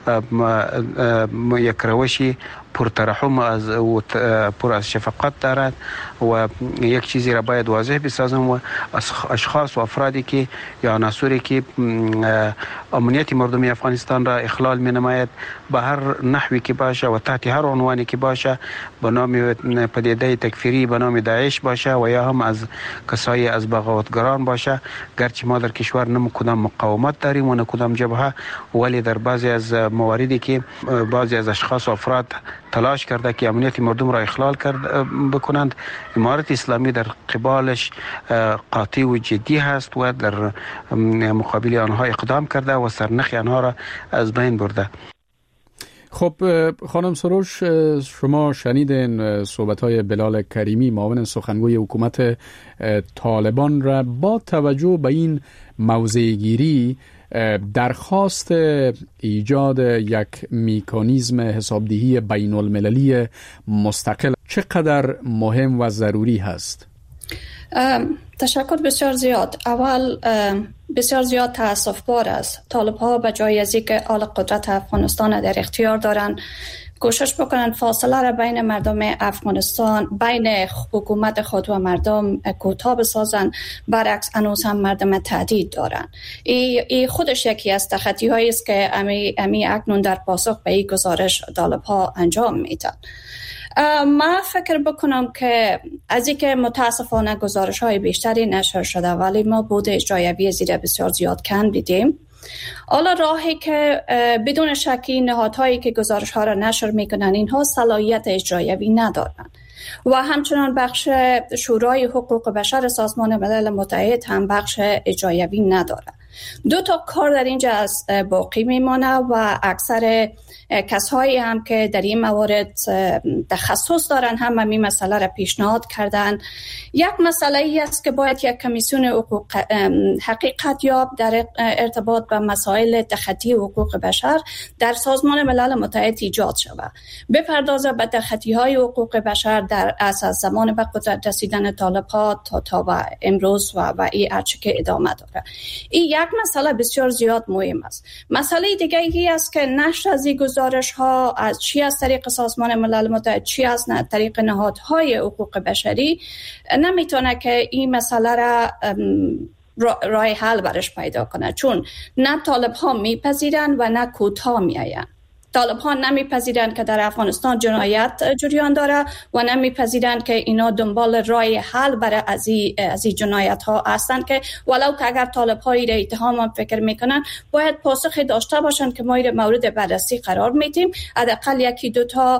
یک روشی پرترحم و پر از شفقت دارد و یک چیزی را باید واضح بسازم و اشخاص و افرادی که یا عناصری که امنیت مردم افغانستان را اخلال می نماید به هر نحوی که باشه و تحت هر عنوانی که باشه، به نام پدیده تکفیری، به نام داعش باشه و یا هم از کسای از بغاوتگران باشه، گرچه ما در کشور نه کدام مقاومت داریم و نه کدام جبهه، ولی در بعضی از مواردی که بعضی از اشخاص و افراد تلاش کرده که امنیت مردم را اخلال بکنند، امارت اسلامی در قبالش قاطع و جدی هست و در مقابل آنها اقدام کرده و سرنخ آنها را از بین برده. خب خانم سروش، شما شنیدین صحبت‌های بلال کریمی معاون سخنگوی حکومت طالبان را. با توجه به این موضع‌گیری، درخواست ایجاد یک مکانیزم حسابدهی بین المللی مستقل چقدر مهم و ضروری هست؟ تشکر بسیار زیاد. اول بسیار زیاد تأسف بار است طالب ها به جای از اینکه آل قدرت افغانستان در اختیار دارند کوشش بکنن فاصله را بین مردم افغانستان، بین حکومت خود و مردم کوتاه بسازن. برعکس هنوز هم مردم تهدید دارن. این خودش یکی از تخطی هایی است که امی اکنون در پاسخ به این گزارش طالب ها انجام میدن. ما فکر بکنم که از اینکه متاسفانه گزارش های بیشتری نشر شده ولی ما بود اجرایی زیر بسیار زیاد کم دیدیم. حالا راهی که بدون شکی نهادهایی که گزارش ها را نشر میکنن اینها صلاحیت اجرایی ندارن و همچنان بخش شورای حقوق بشر سازمان ملل متحد هم بخش اجرایی نداره. دو تا کار در اینجا از باقی میمانه و اکثر کسایی هم که در این موارد تخصص دارن هم همین مسئله را پیشنهاد کردن. یک مسئله ای است که باید یک کمیسیون حقیقت یاب در ارتباط با مسائل تخطی حقوق بشر در سازمان ملل متحد ایجاد شود، بپردازه به تخطی های حقوق بشر در از زمان به قدرت رسیدن طالب‌ها تا به امروز و این هرچه که ادامه داره. این یک مسئله بسیار زیاد مهم است. مسئله دیگه ای است که نشر از این گزارش ها از چی از طریق سازمان ملل متحد چی از طریق نهادهای حقوق بشری نمیتونه که این مسئله را راه حل برش پیدا کنه، چون نه طالب ها میپذیرن و نه کودها میآیند. طالب ها نمیپذیرند که در افغانستان جنایت جریان داره و نمیپذیرند که اینا دنبال راه حل برای از این جنایت ها هستند، که ولو که اگر طالب هایی را اتهام هم فکر میکنن باید پاسخی داشته باشند که ما این مورد بررسی قرار میدیم، حداقل یکی دو تا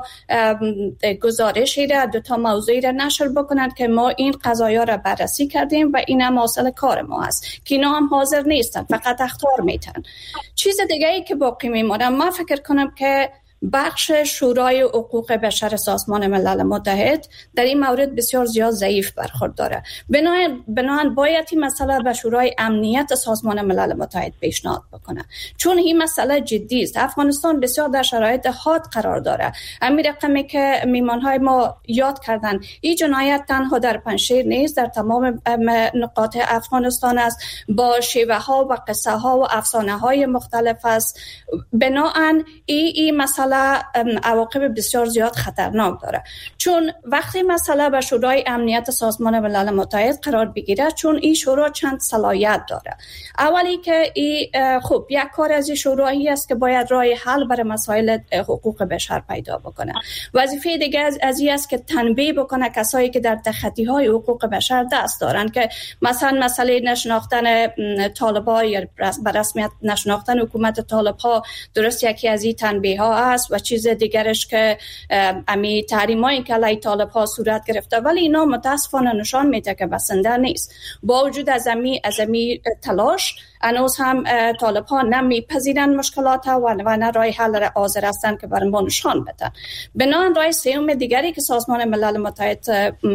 گزارشی را دو تا موضوعی را نشر بکنند که ما این قضایا را بررسی کردیم و این هم اصل کار ما است، که اینا هم حاضر نیستند، فقط اخطار میتن. چیز دیگه ای که باقی میمونه، ما فکر کنم که بخش شورای حقوق بشر سازمان ملل متحد در این مورد بسیار زیاد ضعیف برخورد داره. بنابراین باید این مسئله به شورای امنیت سازمان ملل متحد پیشنهاد بکنه، چون این مسئله جدی است. افغانستان بسیار در شرایط حاد قرار داره. همین رقمی که میمانهای ما یاد کردن، این جنایت تنها در پنجشیر نیست، در تمام نقاط افغانستان است، با شیوه ها و قصه ها و افسانه های مختلف است. بنابراین این مسئله عواقب بسیار زیاد خطرناک داره، چون وقتی مسئله به شورای امنیت سازمان ملل متحد قرار بگیره، چون این شورا چند صلاحیت داره. اولی که خب یک کار از این شورایی است که باید راه حل برای مسائل حقوق بشر پیدا بکنه. وظیفه دیگه از این است که تنبیه بکنه کسایی که در تخطی های حقوق بشر دست دارن، که مثلا مسئله نشناختن طالبان یا به رسمیت نشناختن حکومت طالب‌ها درست یکی از این تنبیه ها است، و چیز دیگرش که امی تحریمایی که علیه طالب‌ها صورت گرفته، ولی اینا متاسفانه نشان میده که بسنده نیست. با وجود از امی تلاش هنوز هم طالب‌ها نمیپذیرن مشکلات و نه راه حل را حاضر هستند که بر ما نشان بدن. بنابراین راه سوم دیگری که سازمان ملل متحد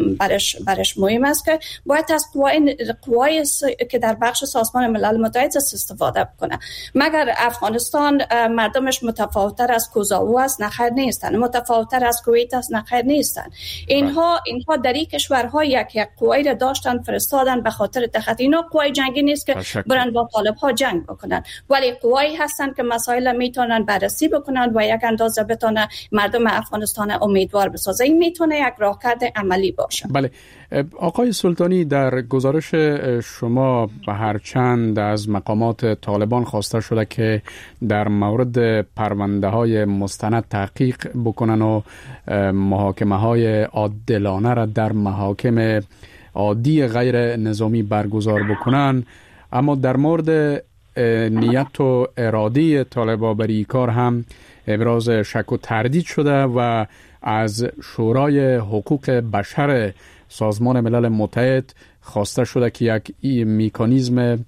برش مهم است که باید از قوای که در بخش سازمان ملل متحد استفاده بکنه. مگر افغانستان مردمش متفاوت‌تر از کوزاوو است؟ نخیر نیستن. متفاوت‌تر از کویت است؟ نخیر نیستن. اینها در این کشورها یک قوای را داشتن فرستادن به خاطر تخطی. اینا قوای جنگی نیست که برن با طالب‌ها جنگ بکنن، ولی قوایی هستن که مسائل میتونن بررسی بکنن و یک اندازه بتونه مردم افغانستان امیدوار بسازه. این میتونه یک راهکرد عملی باشه. بله آقای سلطانی، در گزارش شما به هر چند از مقامات طالبان خواسته شده که در مورد پرونده های مستند تحقیق بکنن و محاکمه های عادلانه را در محاکم عادی غیر نظامی برگزار بکنن، اما در مورد نیت و اراده طالبان بر کار هم ابراز شک و تردید شده و از شورای حقوق بشر سازمان ملل متحد خواسته شده که یک مکانیزم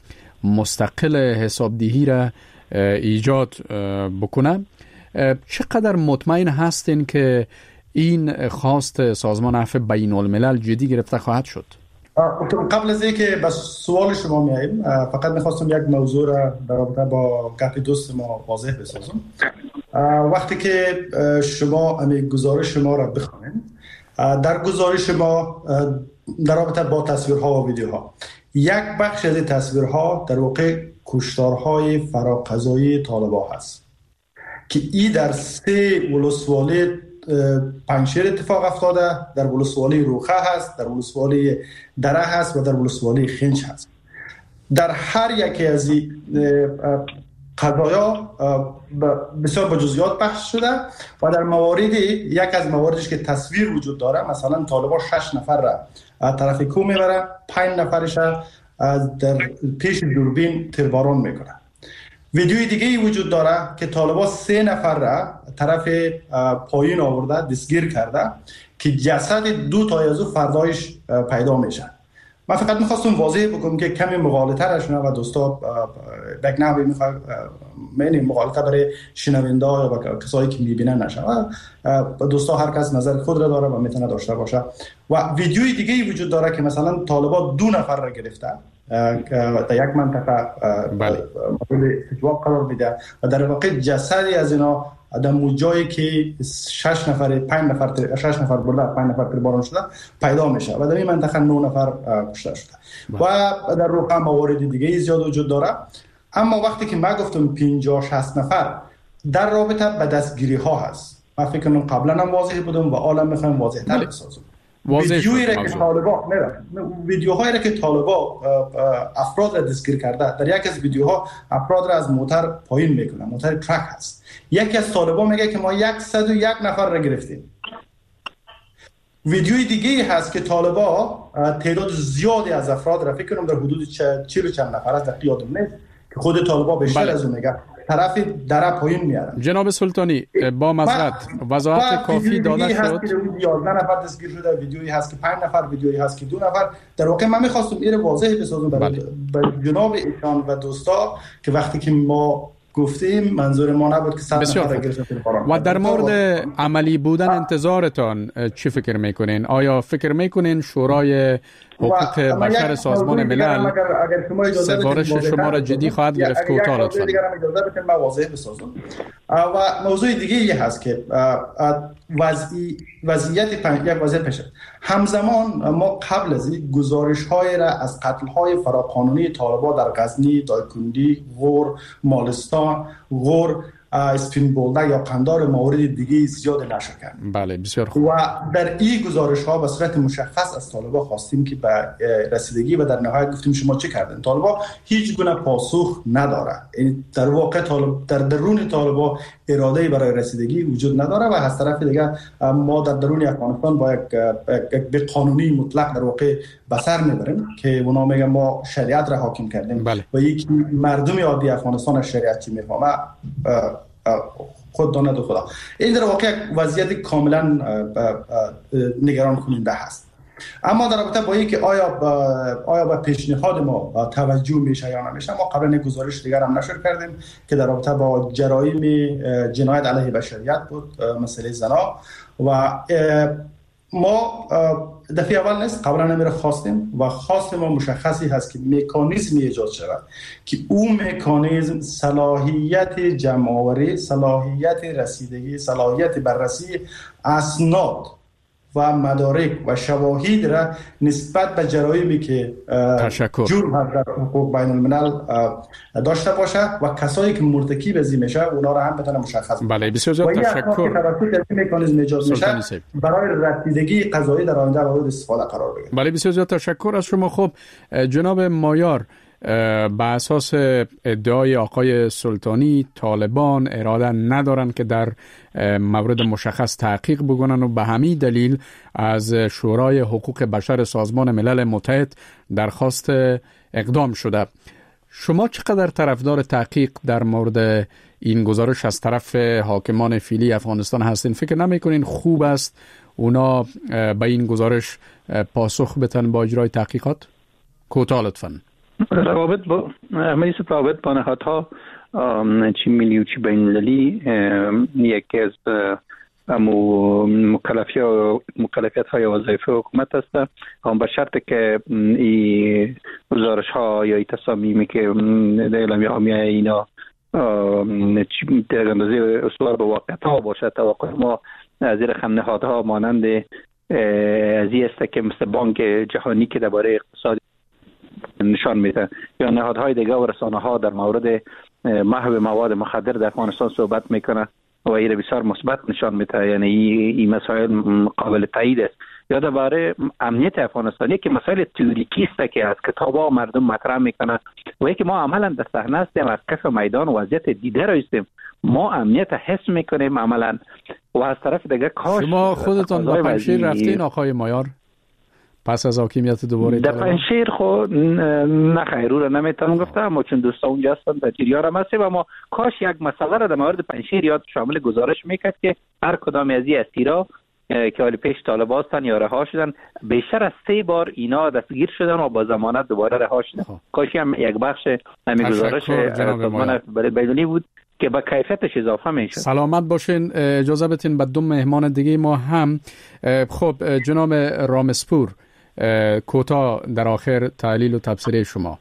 مستقل حسابدهی را ایجاد بکنه. چقدر مطمئن هستین که این خواست سازمان عفو بین الملل جدی گرفته خواهد شد؟ قبل از اینکه به سوال شما میاییم، فقط میخواستم یک موضوع را در رابطه با گپ دوست ما واضح بسازم. وقتی که شما گزارش ما را بخوانید، در گزارش ما در رابطه با تصویرها و ویدیوها، یک بخش از تصویرها در واقع کشتارهای فراقضایی طالبان هست که این در 3 ولسوالی پنجشیر اتفاق افتاده، در ولسوالی روخه هست، در ولسوالی دره هست و در ولسوالی خنج هست. در هر یکی از این قضایا بسیار با جزئیات بحث شده و در مواردی، یک از مواردش که تصویر وجود داره، مثلا طالبان 6 نفر را از طرف کو میبرن، 5 نفرش در پیش دوربین تیرباران میکنن. ویدیوی دیگه ای وجود داره که طالبان 3 نفر را طرف پایین آورده، دستگیر کرده که جسد 2 تا از او فردایش پیدا میشن. من فقط میخواستم واضح بگم که کمی مغالطه را شنو و دوستا یک نحوی میخواد مغالطه برای شنونده یا کسایی که میبینن نشه و دوستا هر کس نظر خود را داره و میتونه داشته باشه. و ویدیوی دیگه ای وجود داره که مثلا طالبان 2 نفر را گرفته در یک منطقه مورد استجواب قرار میده و در واقع جسدی از اینا در جایی که 6 نفر 5 نفر 6 نفر برده 5 نفر تیرباران شده پیدا میشه و در این منطقه 9 نفر کشته شده و در روقه موارد دیگه زیاد وجود داره. اما وقتی که من گفتم 50-60 نفر در رابطه به دستگیری ها هست، من فکر کنم قبلا هم واضح بودم و حالا میخوایم واضح تر بسازم. ویدیوهایی را که طالبان افراد را دستگیر کرده، در یک از ویدیوها افراد را از موتر پایین میکنه، موتر ترک هست. یکی از طالبان میگه که ما 101 نفر را گرفتیم. ویدیوی دیگه هست که طالبان تعداد زیادی از افراد را فکر کنم در حدود 40 چند نفر است، دقیق یادم نیست که خود طالبان بیشتر از اون میگه طرف در پایین میارن. جناب سلطانی با معذرت وضاحت کافی داده شد. هست که 11 نفر دستگیر شده، ویدیویی هست که 5 نفر، ویدیویی هست که 2 نفر. در واقع من می‌خواستم این واضح بسازم برای جناب ایشان و دوستا که وقتی که ما گفتیم منظور ما نبود که 100 نفر گرفتن. و در مورد عملی بودن انتظارتان چی فکر میکنین؟ آیا فکر میکنین شورای حقوق بشر سازمان ملل سفارش شما را جدی خواهد گرفت؟ کوتاه لطفاً. اجازه بدید من واضح بسازم. و موضوع دیگه ای هست که وضعیت یک وضعیت پیش همزمان ما قبل از این گزارش‌های را از قتل‌های فراقانونی طالبان در غزنی، دایکندی، غور، مالستان، غور، اسپین بولده یا قندار موارد دیگه زیاد نشر کرد. بله بسیار خوب. و در این گزارش ها به صورت مشخص از طالبان خواستیم که به رسیدگی و در نهایت گفتیم شما چه کردین. طالبان هیچ گونه پاسخ نداره. این در واقع در درون طالبان اراده برای رسیدگی وجود نداره و از طرف دیگه ما در درون افغانستان با یک به قانونی مطلق در واقع بسر میبریم که اونا میگن ما شریعت را حاکم کردیم. بله. و یک مردم عادی افغانستان از شریعت چی میفهمه خود داند خدا. این در واقع وضعیت کاملا نگران کننده هست. اما در رابطه با اینکه آیا به پیشنهاد ما توجه میشه یا نمیشه، ما قبلا گزارش دیگر هم نشر کردیم که در رابطه با جرایم جنایت علیه بشریت بود، مسئله زنا و ما دفعه اول نیست، قبلا نمیره خواستیم و خواست ما مشخصی هست که مکانیزمی ایجاد شود که اون مکانیزم صلاحیت جمع‌آوری، صلاحیت رسیدگی، صلاحیت بررسی اسناد و مدارک و شواهد را نسبت به جرایمی که جرم در حقوق بین الملل داشته باشه و کسایی که مرتکب از این میشه اونا را هم بتونه مشخص. بله بسیار زیاد تشکر. توسط این مکانیزم ایجاد میشه برای رسیدگی قضایی در آینده مورد استفاده قرار بگیره. بله بسیار زیاد تشکر از شما. خب جناب مایار، به اساس ادعای آقای سلطانی طالبان اراده ندارن که در مورد مشخص تحقیق بکنن و به همین دلیل از شورای حقوق بشر سازمان ملل متحد درخواست اقدام شده. شما چقدر طرفدار تحقیق در مورد این گزارش از طرف حاکمان فعلی افغانستان هستین؟ فکر نمی‌کنین خوب است اونا به این گزارش پاسخ بدن با اجرای تحقیقات؟ کوتاه لطفاً. روابط با نهادها چی ملی و چی بین‌المللی یکی از مکلفیت های وظایف حکومت است، هم به شرط که این گزارش ها یا این تصامیمی که اعلامیه هامی اینا در اندازه استوار به واقعیت ها باشد. توقع ما زیر خم نهادها مانند از این است که مثل بانک جهانی که درباره اقتصاد نشان میده یا نهادهای دیگه و رسانه ها در مورد محو مواد مخدر در افغانستان صحبت میکنه و این بسیار مثبت نشان میده، یعنی این مسائل قابل تایید است. یا درباره امنیت افغانستان که مسائل تئوریکی است که از کتابا مردم مطرح میکنه و اینکه ما عملا در صحنه هستیم، از کف میدان وضعیت دیده را هستیم، ما امنیت حس میکنیم عملا. و از طرف دیگه کاش شما خودتان به پنجشیر رفتین آقای مایار پس از حاکمیت دوباره در پنجشیر؟ خود نه خیر، رو نمیتونم گفتم، اما چون دوستا اونجا هستن در جریان هم هستیم. اما کاش یک مسئله را در مورد پنجشیر یاد شامل گزارش میکرد که هر کدام از این اسیرا که ولی پیش طالب هستن یا رها شدن، بیشتر از 3 بار اینا دستگیر شدن و با ضمانت دوباره رها شدن. کاشی هم یک بخش همین گزارش سازمان بین‌المللی بود که با کیفیتش اضافه میشه. سلامت باشین. اجازه بدین به 2 مهمان دیگه ما هم. خب جناب رامسپور، کوتاه در آخر تحلیل و تبصره شما.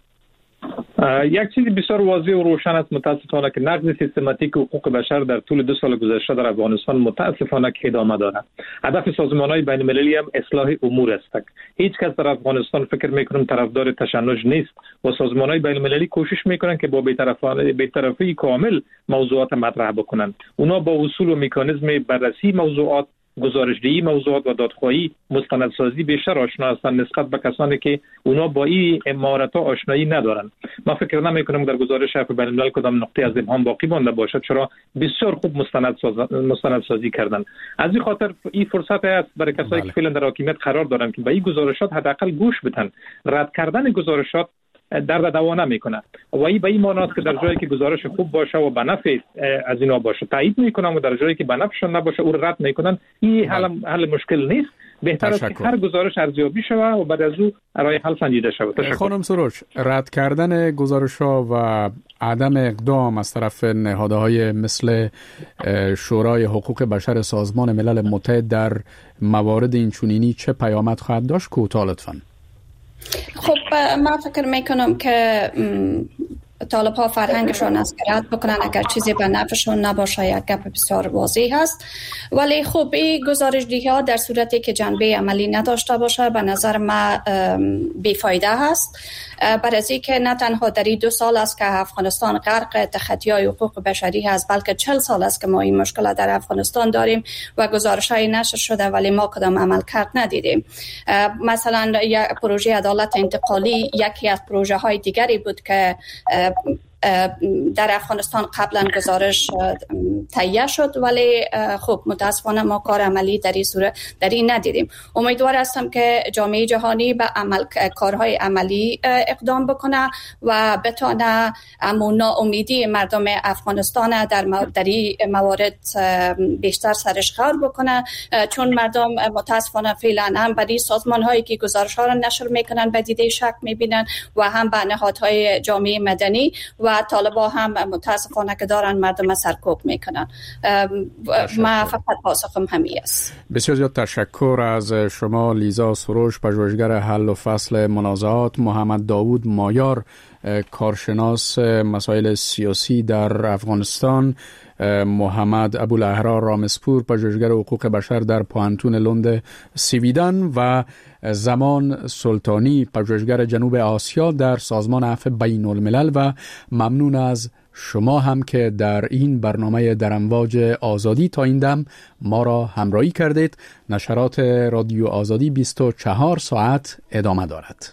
یک چیز بسیار واضح و روشن است متاسفانه که نقض سیستماتیک حقوق بشر در طول 2 سال گذشته در افغانستان متاسفانه که ادامه دارد. هدف سازمان‌های بین‌المللی هم اصلاح امور است. هیچ کس در افغانستان فکر می‌کنم طرفدار تشنج نیست و سازمان‌های بین‌المللی کوشش می‌کنند که با بی‌طرفی کامل موضوعات مطرح بکنند. اونا با اصول و مکانیزم بررسی موضوعات، گزارش‌دهی موضوعات و دادخواهی مستندسازی بیشتر آشنا هستند نسبت به کسانی که اونا با این مهارت‌ها آشنایی ندارند. من فکر نمی‌کنم در گزارش عفو بین‌الملل کدام نقطه از ابهام باقی مانده باشد، چرا بسیار خوب مستندسازی کردند. از این خاطر این فرصت است برای کسایی که فعلا در حاکمیت قرار دارند که به این گزارشات حداقل گوش بدن. رد کردن گزارشات درد دوا نمیکنه و این به این معنی است که در جایی که گزارش خوب باشه و به نفع از اینا باشه تایید میکنن و در جایی که به نفعشون نباشه او رد میکنن. این حل مشکل نیست. بهتر است که هر گزارش ارزیابی شود و بعد از او راه حل سنجیده شود. خانم سروش، رد کردن گزارش‌ها و عدم اقدام از طرف نهادهای مثل شورای حقوق بشر سازمان ملل متحد در موارد اینچنینی چه پیامد خواهد داشت؟ کوتاه لطفاً. خب من فکر میکنم که طالب ها فرهنگشون از رد بکنن اگر چیزی به نفعشون نباشه. یک گپ بسیار واضح هست، ولی خب این گزارش‌دهی ها در صورتی که جنبه عملی نداشته باشه به نظر من بیفایده هست. برای از اینکه نه تنها در این 2 سال است که افغانستان غرق تخطی‌های حقوق بشری هست، بلکه 40 سال است که ما این مشکل در افغانستان داریم و گزارش‌های نشر شده ولی ما کدام عمل کرد ندیدیم. مثلا یک پروژه عدالت انتقالی یکی از پروژه‌های دیگری بود که در افغانستان قبلا گزارش تهیه شد ولی خب متاسفانه ما کار عملی در این صورت ندیدیم. امیدوار هستم که جامعه جهانی به کارهای عملی اقدام بکنه و بتونه ناامیدی مردم افغانستان در این موارد بیشتر سرش خور بکنه، چون مردم متاسفانه فعلا هم برای سازمان هایی که گزارش ها را نشر میکنن به دیده شک میبینن و هم به نهادهای جامعه مدنی و طالبا هم متاسفانه که دارن مردم سرکوب میکنن. ما فقط پاسخم همین است. بسیار زیاد تشکر از شما لیزا سروش، پژوهشگر حل و فصل منازعات، محمد داوود مایار، کارشناس مسائل سیاسی در افغانستان، محمد ابوالاحرار رامسپور، پژوهشگر حقوق بشر در پوهنتون لند سویدن و زمان سلطانی، پژوهشگر جنوب آسیا در سازمان عفو بین الملل. و ممنون از شما هم که در این برنامه در امواج آزادی تا این دم ما را همراهی کردید. نشرات رادیو آزادی 24 ساعت ادامه دارد.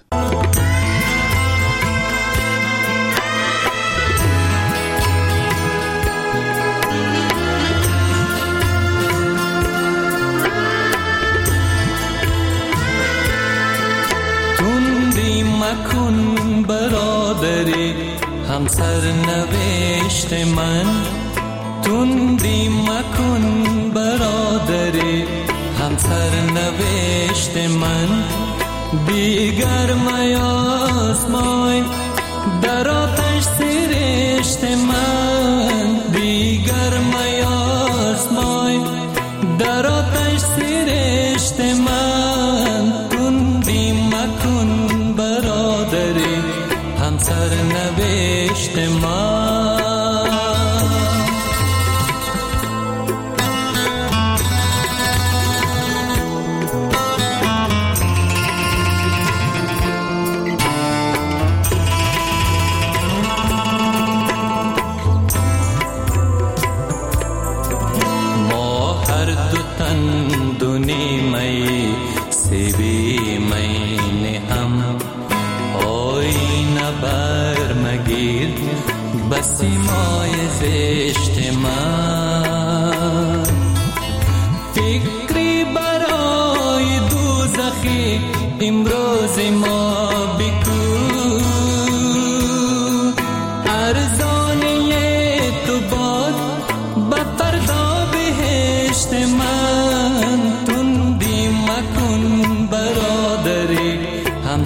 مکن برادری همسر نوشت من، تندی مکن برادری همسر نوشت من، دیگر میازمای در آتش سرشت من، دیگر میازمای در آتش سرشت من، تندی مکن برادری همسر نوشت من. ما هر دو تن دو نیمه سیبی مین هم، آینه بر مگیر بسی مای زشت من، فکری برای دوزخی امروز ما بکو، ارزانی تو باد به فردا بهشت من،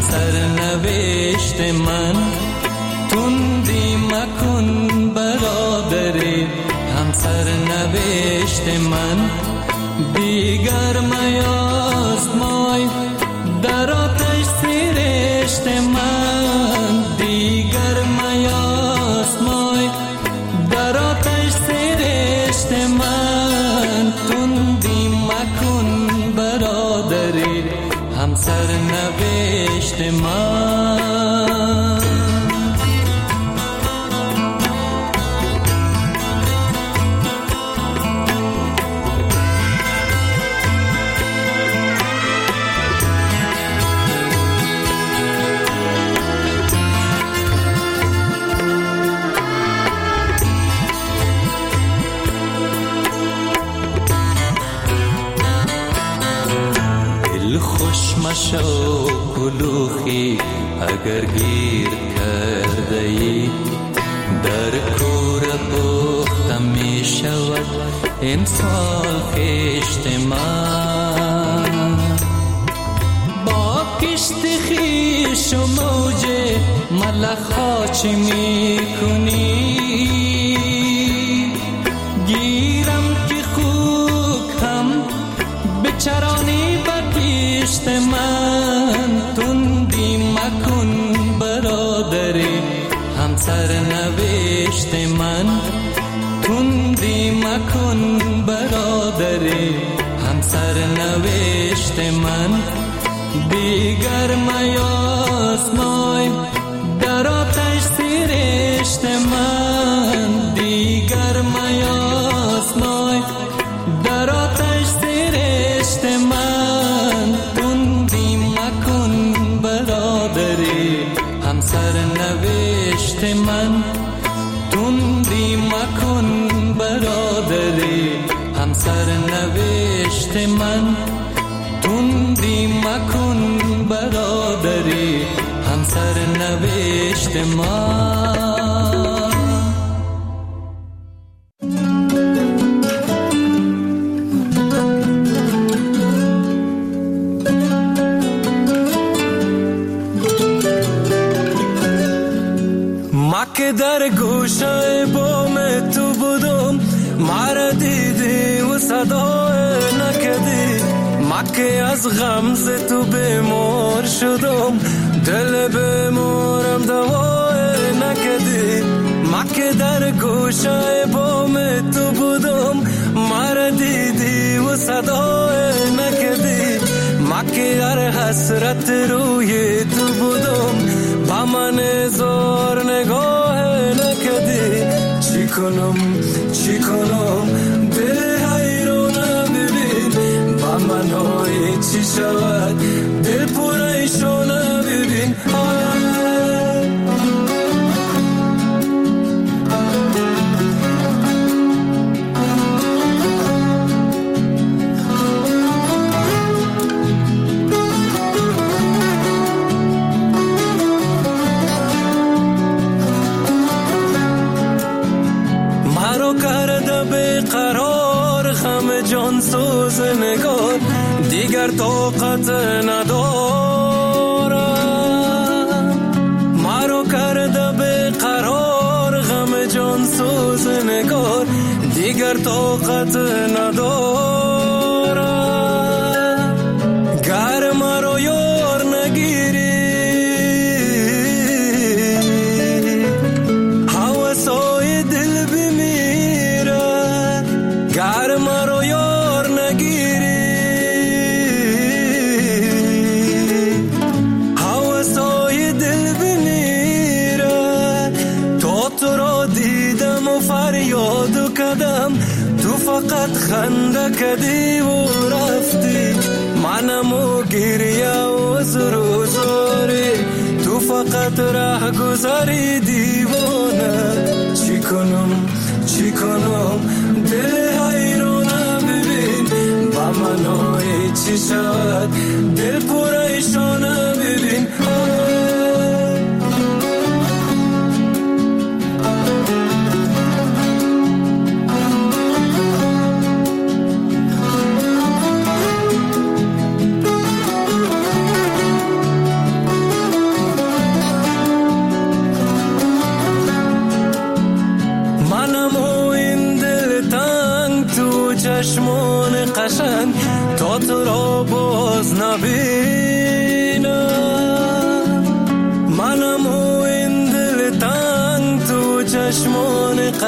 سرنوشت من. تندی مکن برادری هم سرنوشت من. دیگر میازمای در آتش سرشت من. دیگر میازمای در آتش سرشت من. تندی مکن برادری هم سرنوشت من. خوش مشو کلوخی اگر گیر کرده ای. در کور پخته می شود امسال خشت من. با کشت خویش و موج ملخ ها چی می کنی؟ گیرم که خوک هم بچرانی کشت من. تندی مکن برادری هم سرنوشت من. تندی مکن برادری هم سرنوشت من. دیگر میازمای در آتش سرشت من. دیگر میازمای در آتش سرشت من. تندی مکن برادری هم سرنوشت من. تندی مکن برادری هم سرنوشت من. تندی مکن برادری هم سرنوشت من. که در گوشه بام تو بودم مرا دیدی و صدای نکدی. ما که از غمز تو بیمار شدم دل بیمارم دوای نکدی. ما که در گوشه بام تو بودم مرا دیدی و صدای نکدی. ما که در حسرت روی تو بودم با من زار نگاه نکدی. چی کنم دل حیرانه ببین با من های چی شود دل پریشانه ببین. جان سوز نگار دیگر طاقت ندارم. مرا کرده به قرار غم جان سوز نگار دیگر طاقت ندارم. گر مرا یار نگیری هوسای دل بمیره. گر مرا تو فقط خنده کدی و رفتی. منمو گریه و زروزاری تو فقط راه گذاری دیوانه. چی کنم دل حیرانه ببین با منای چی شد دل پریشانه ببین.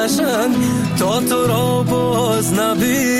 قشنگ تا تو را باز نبینم.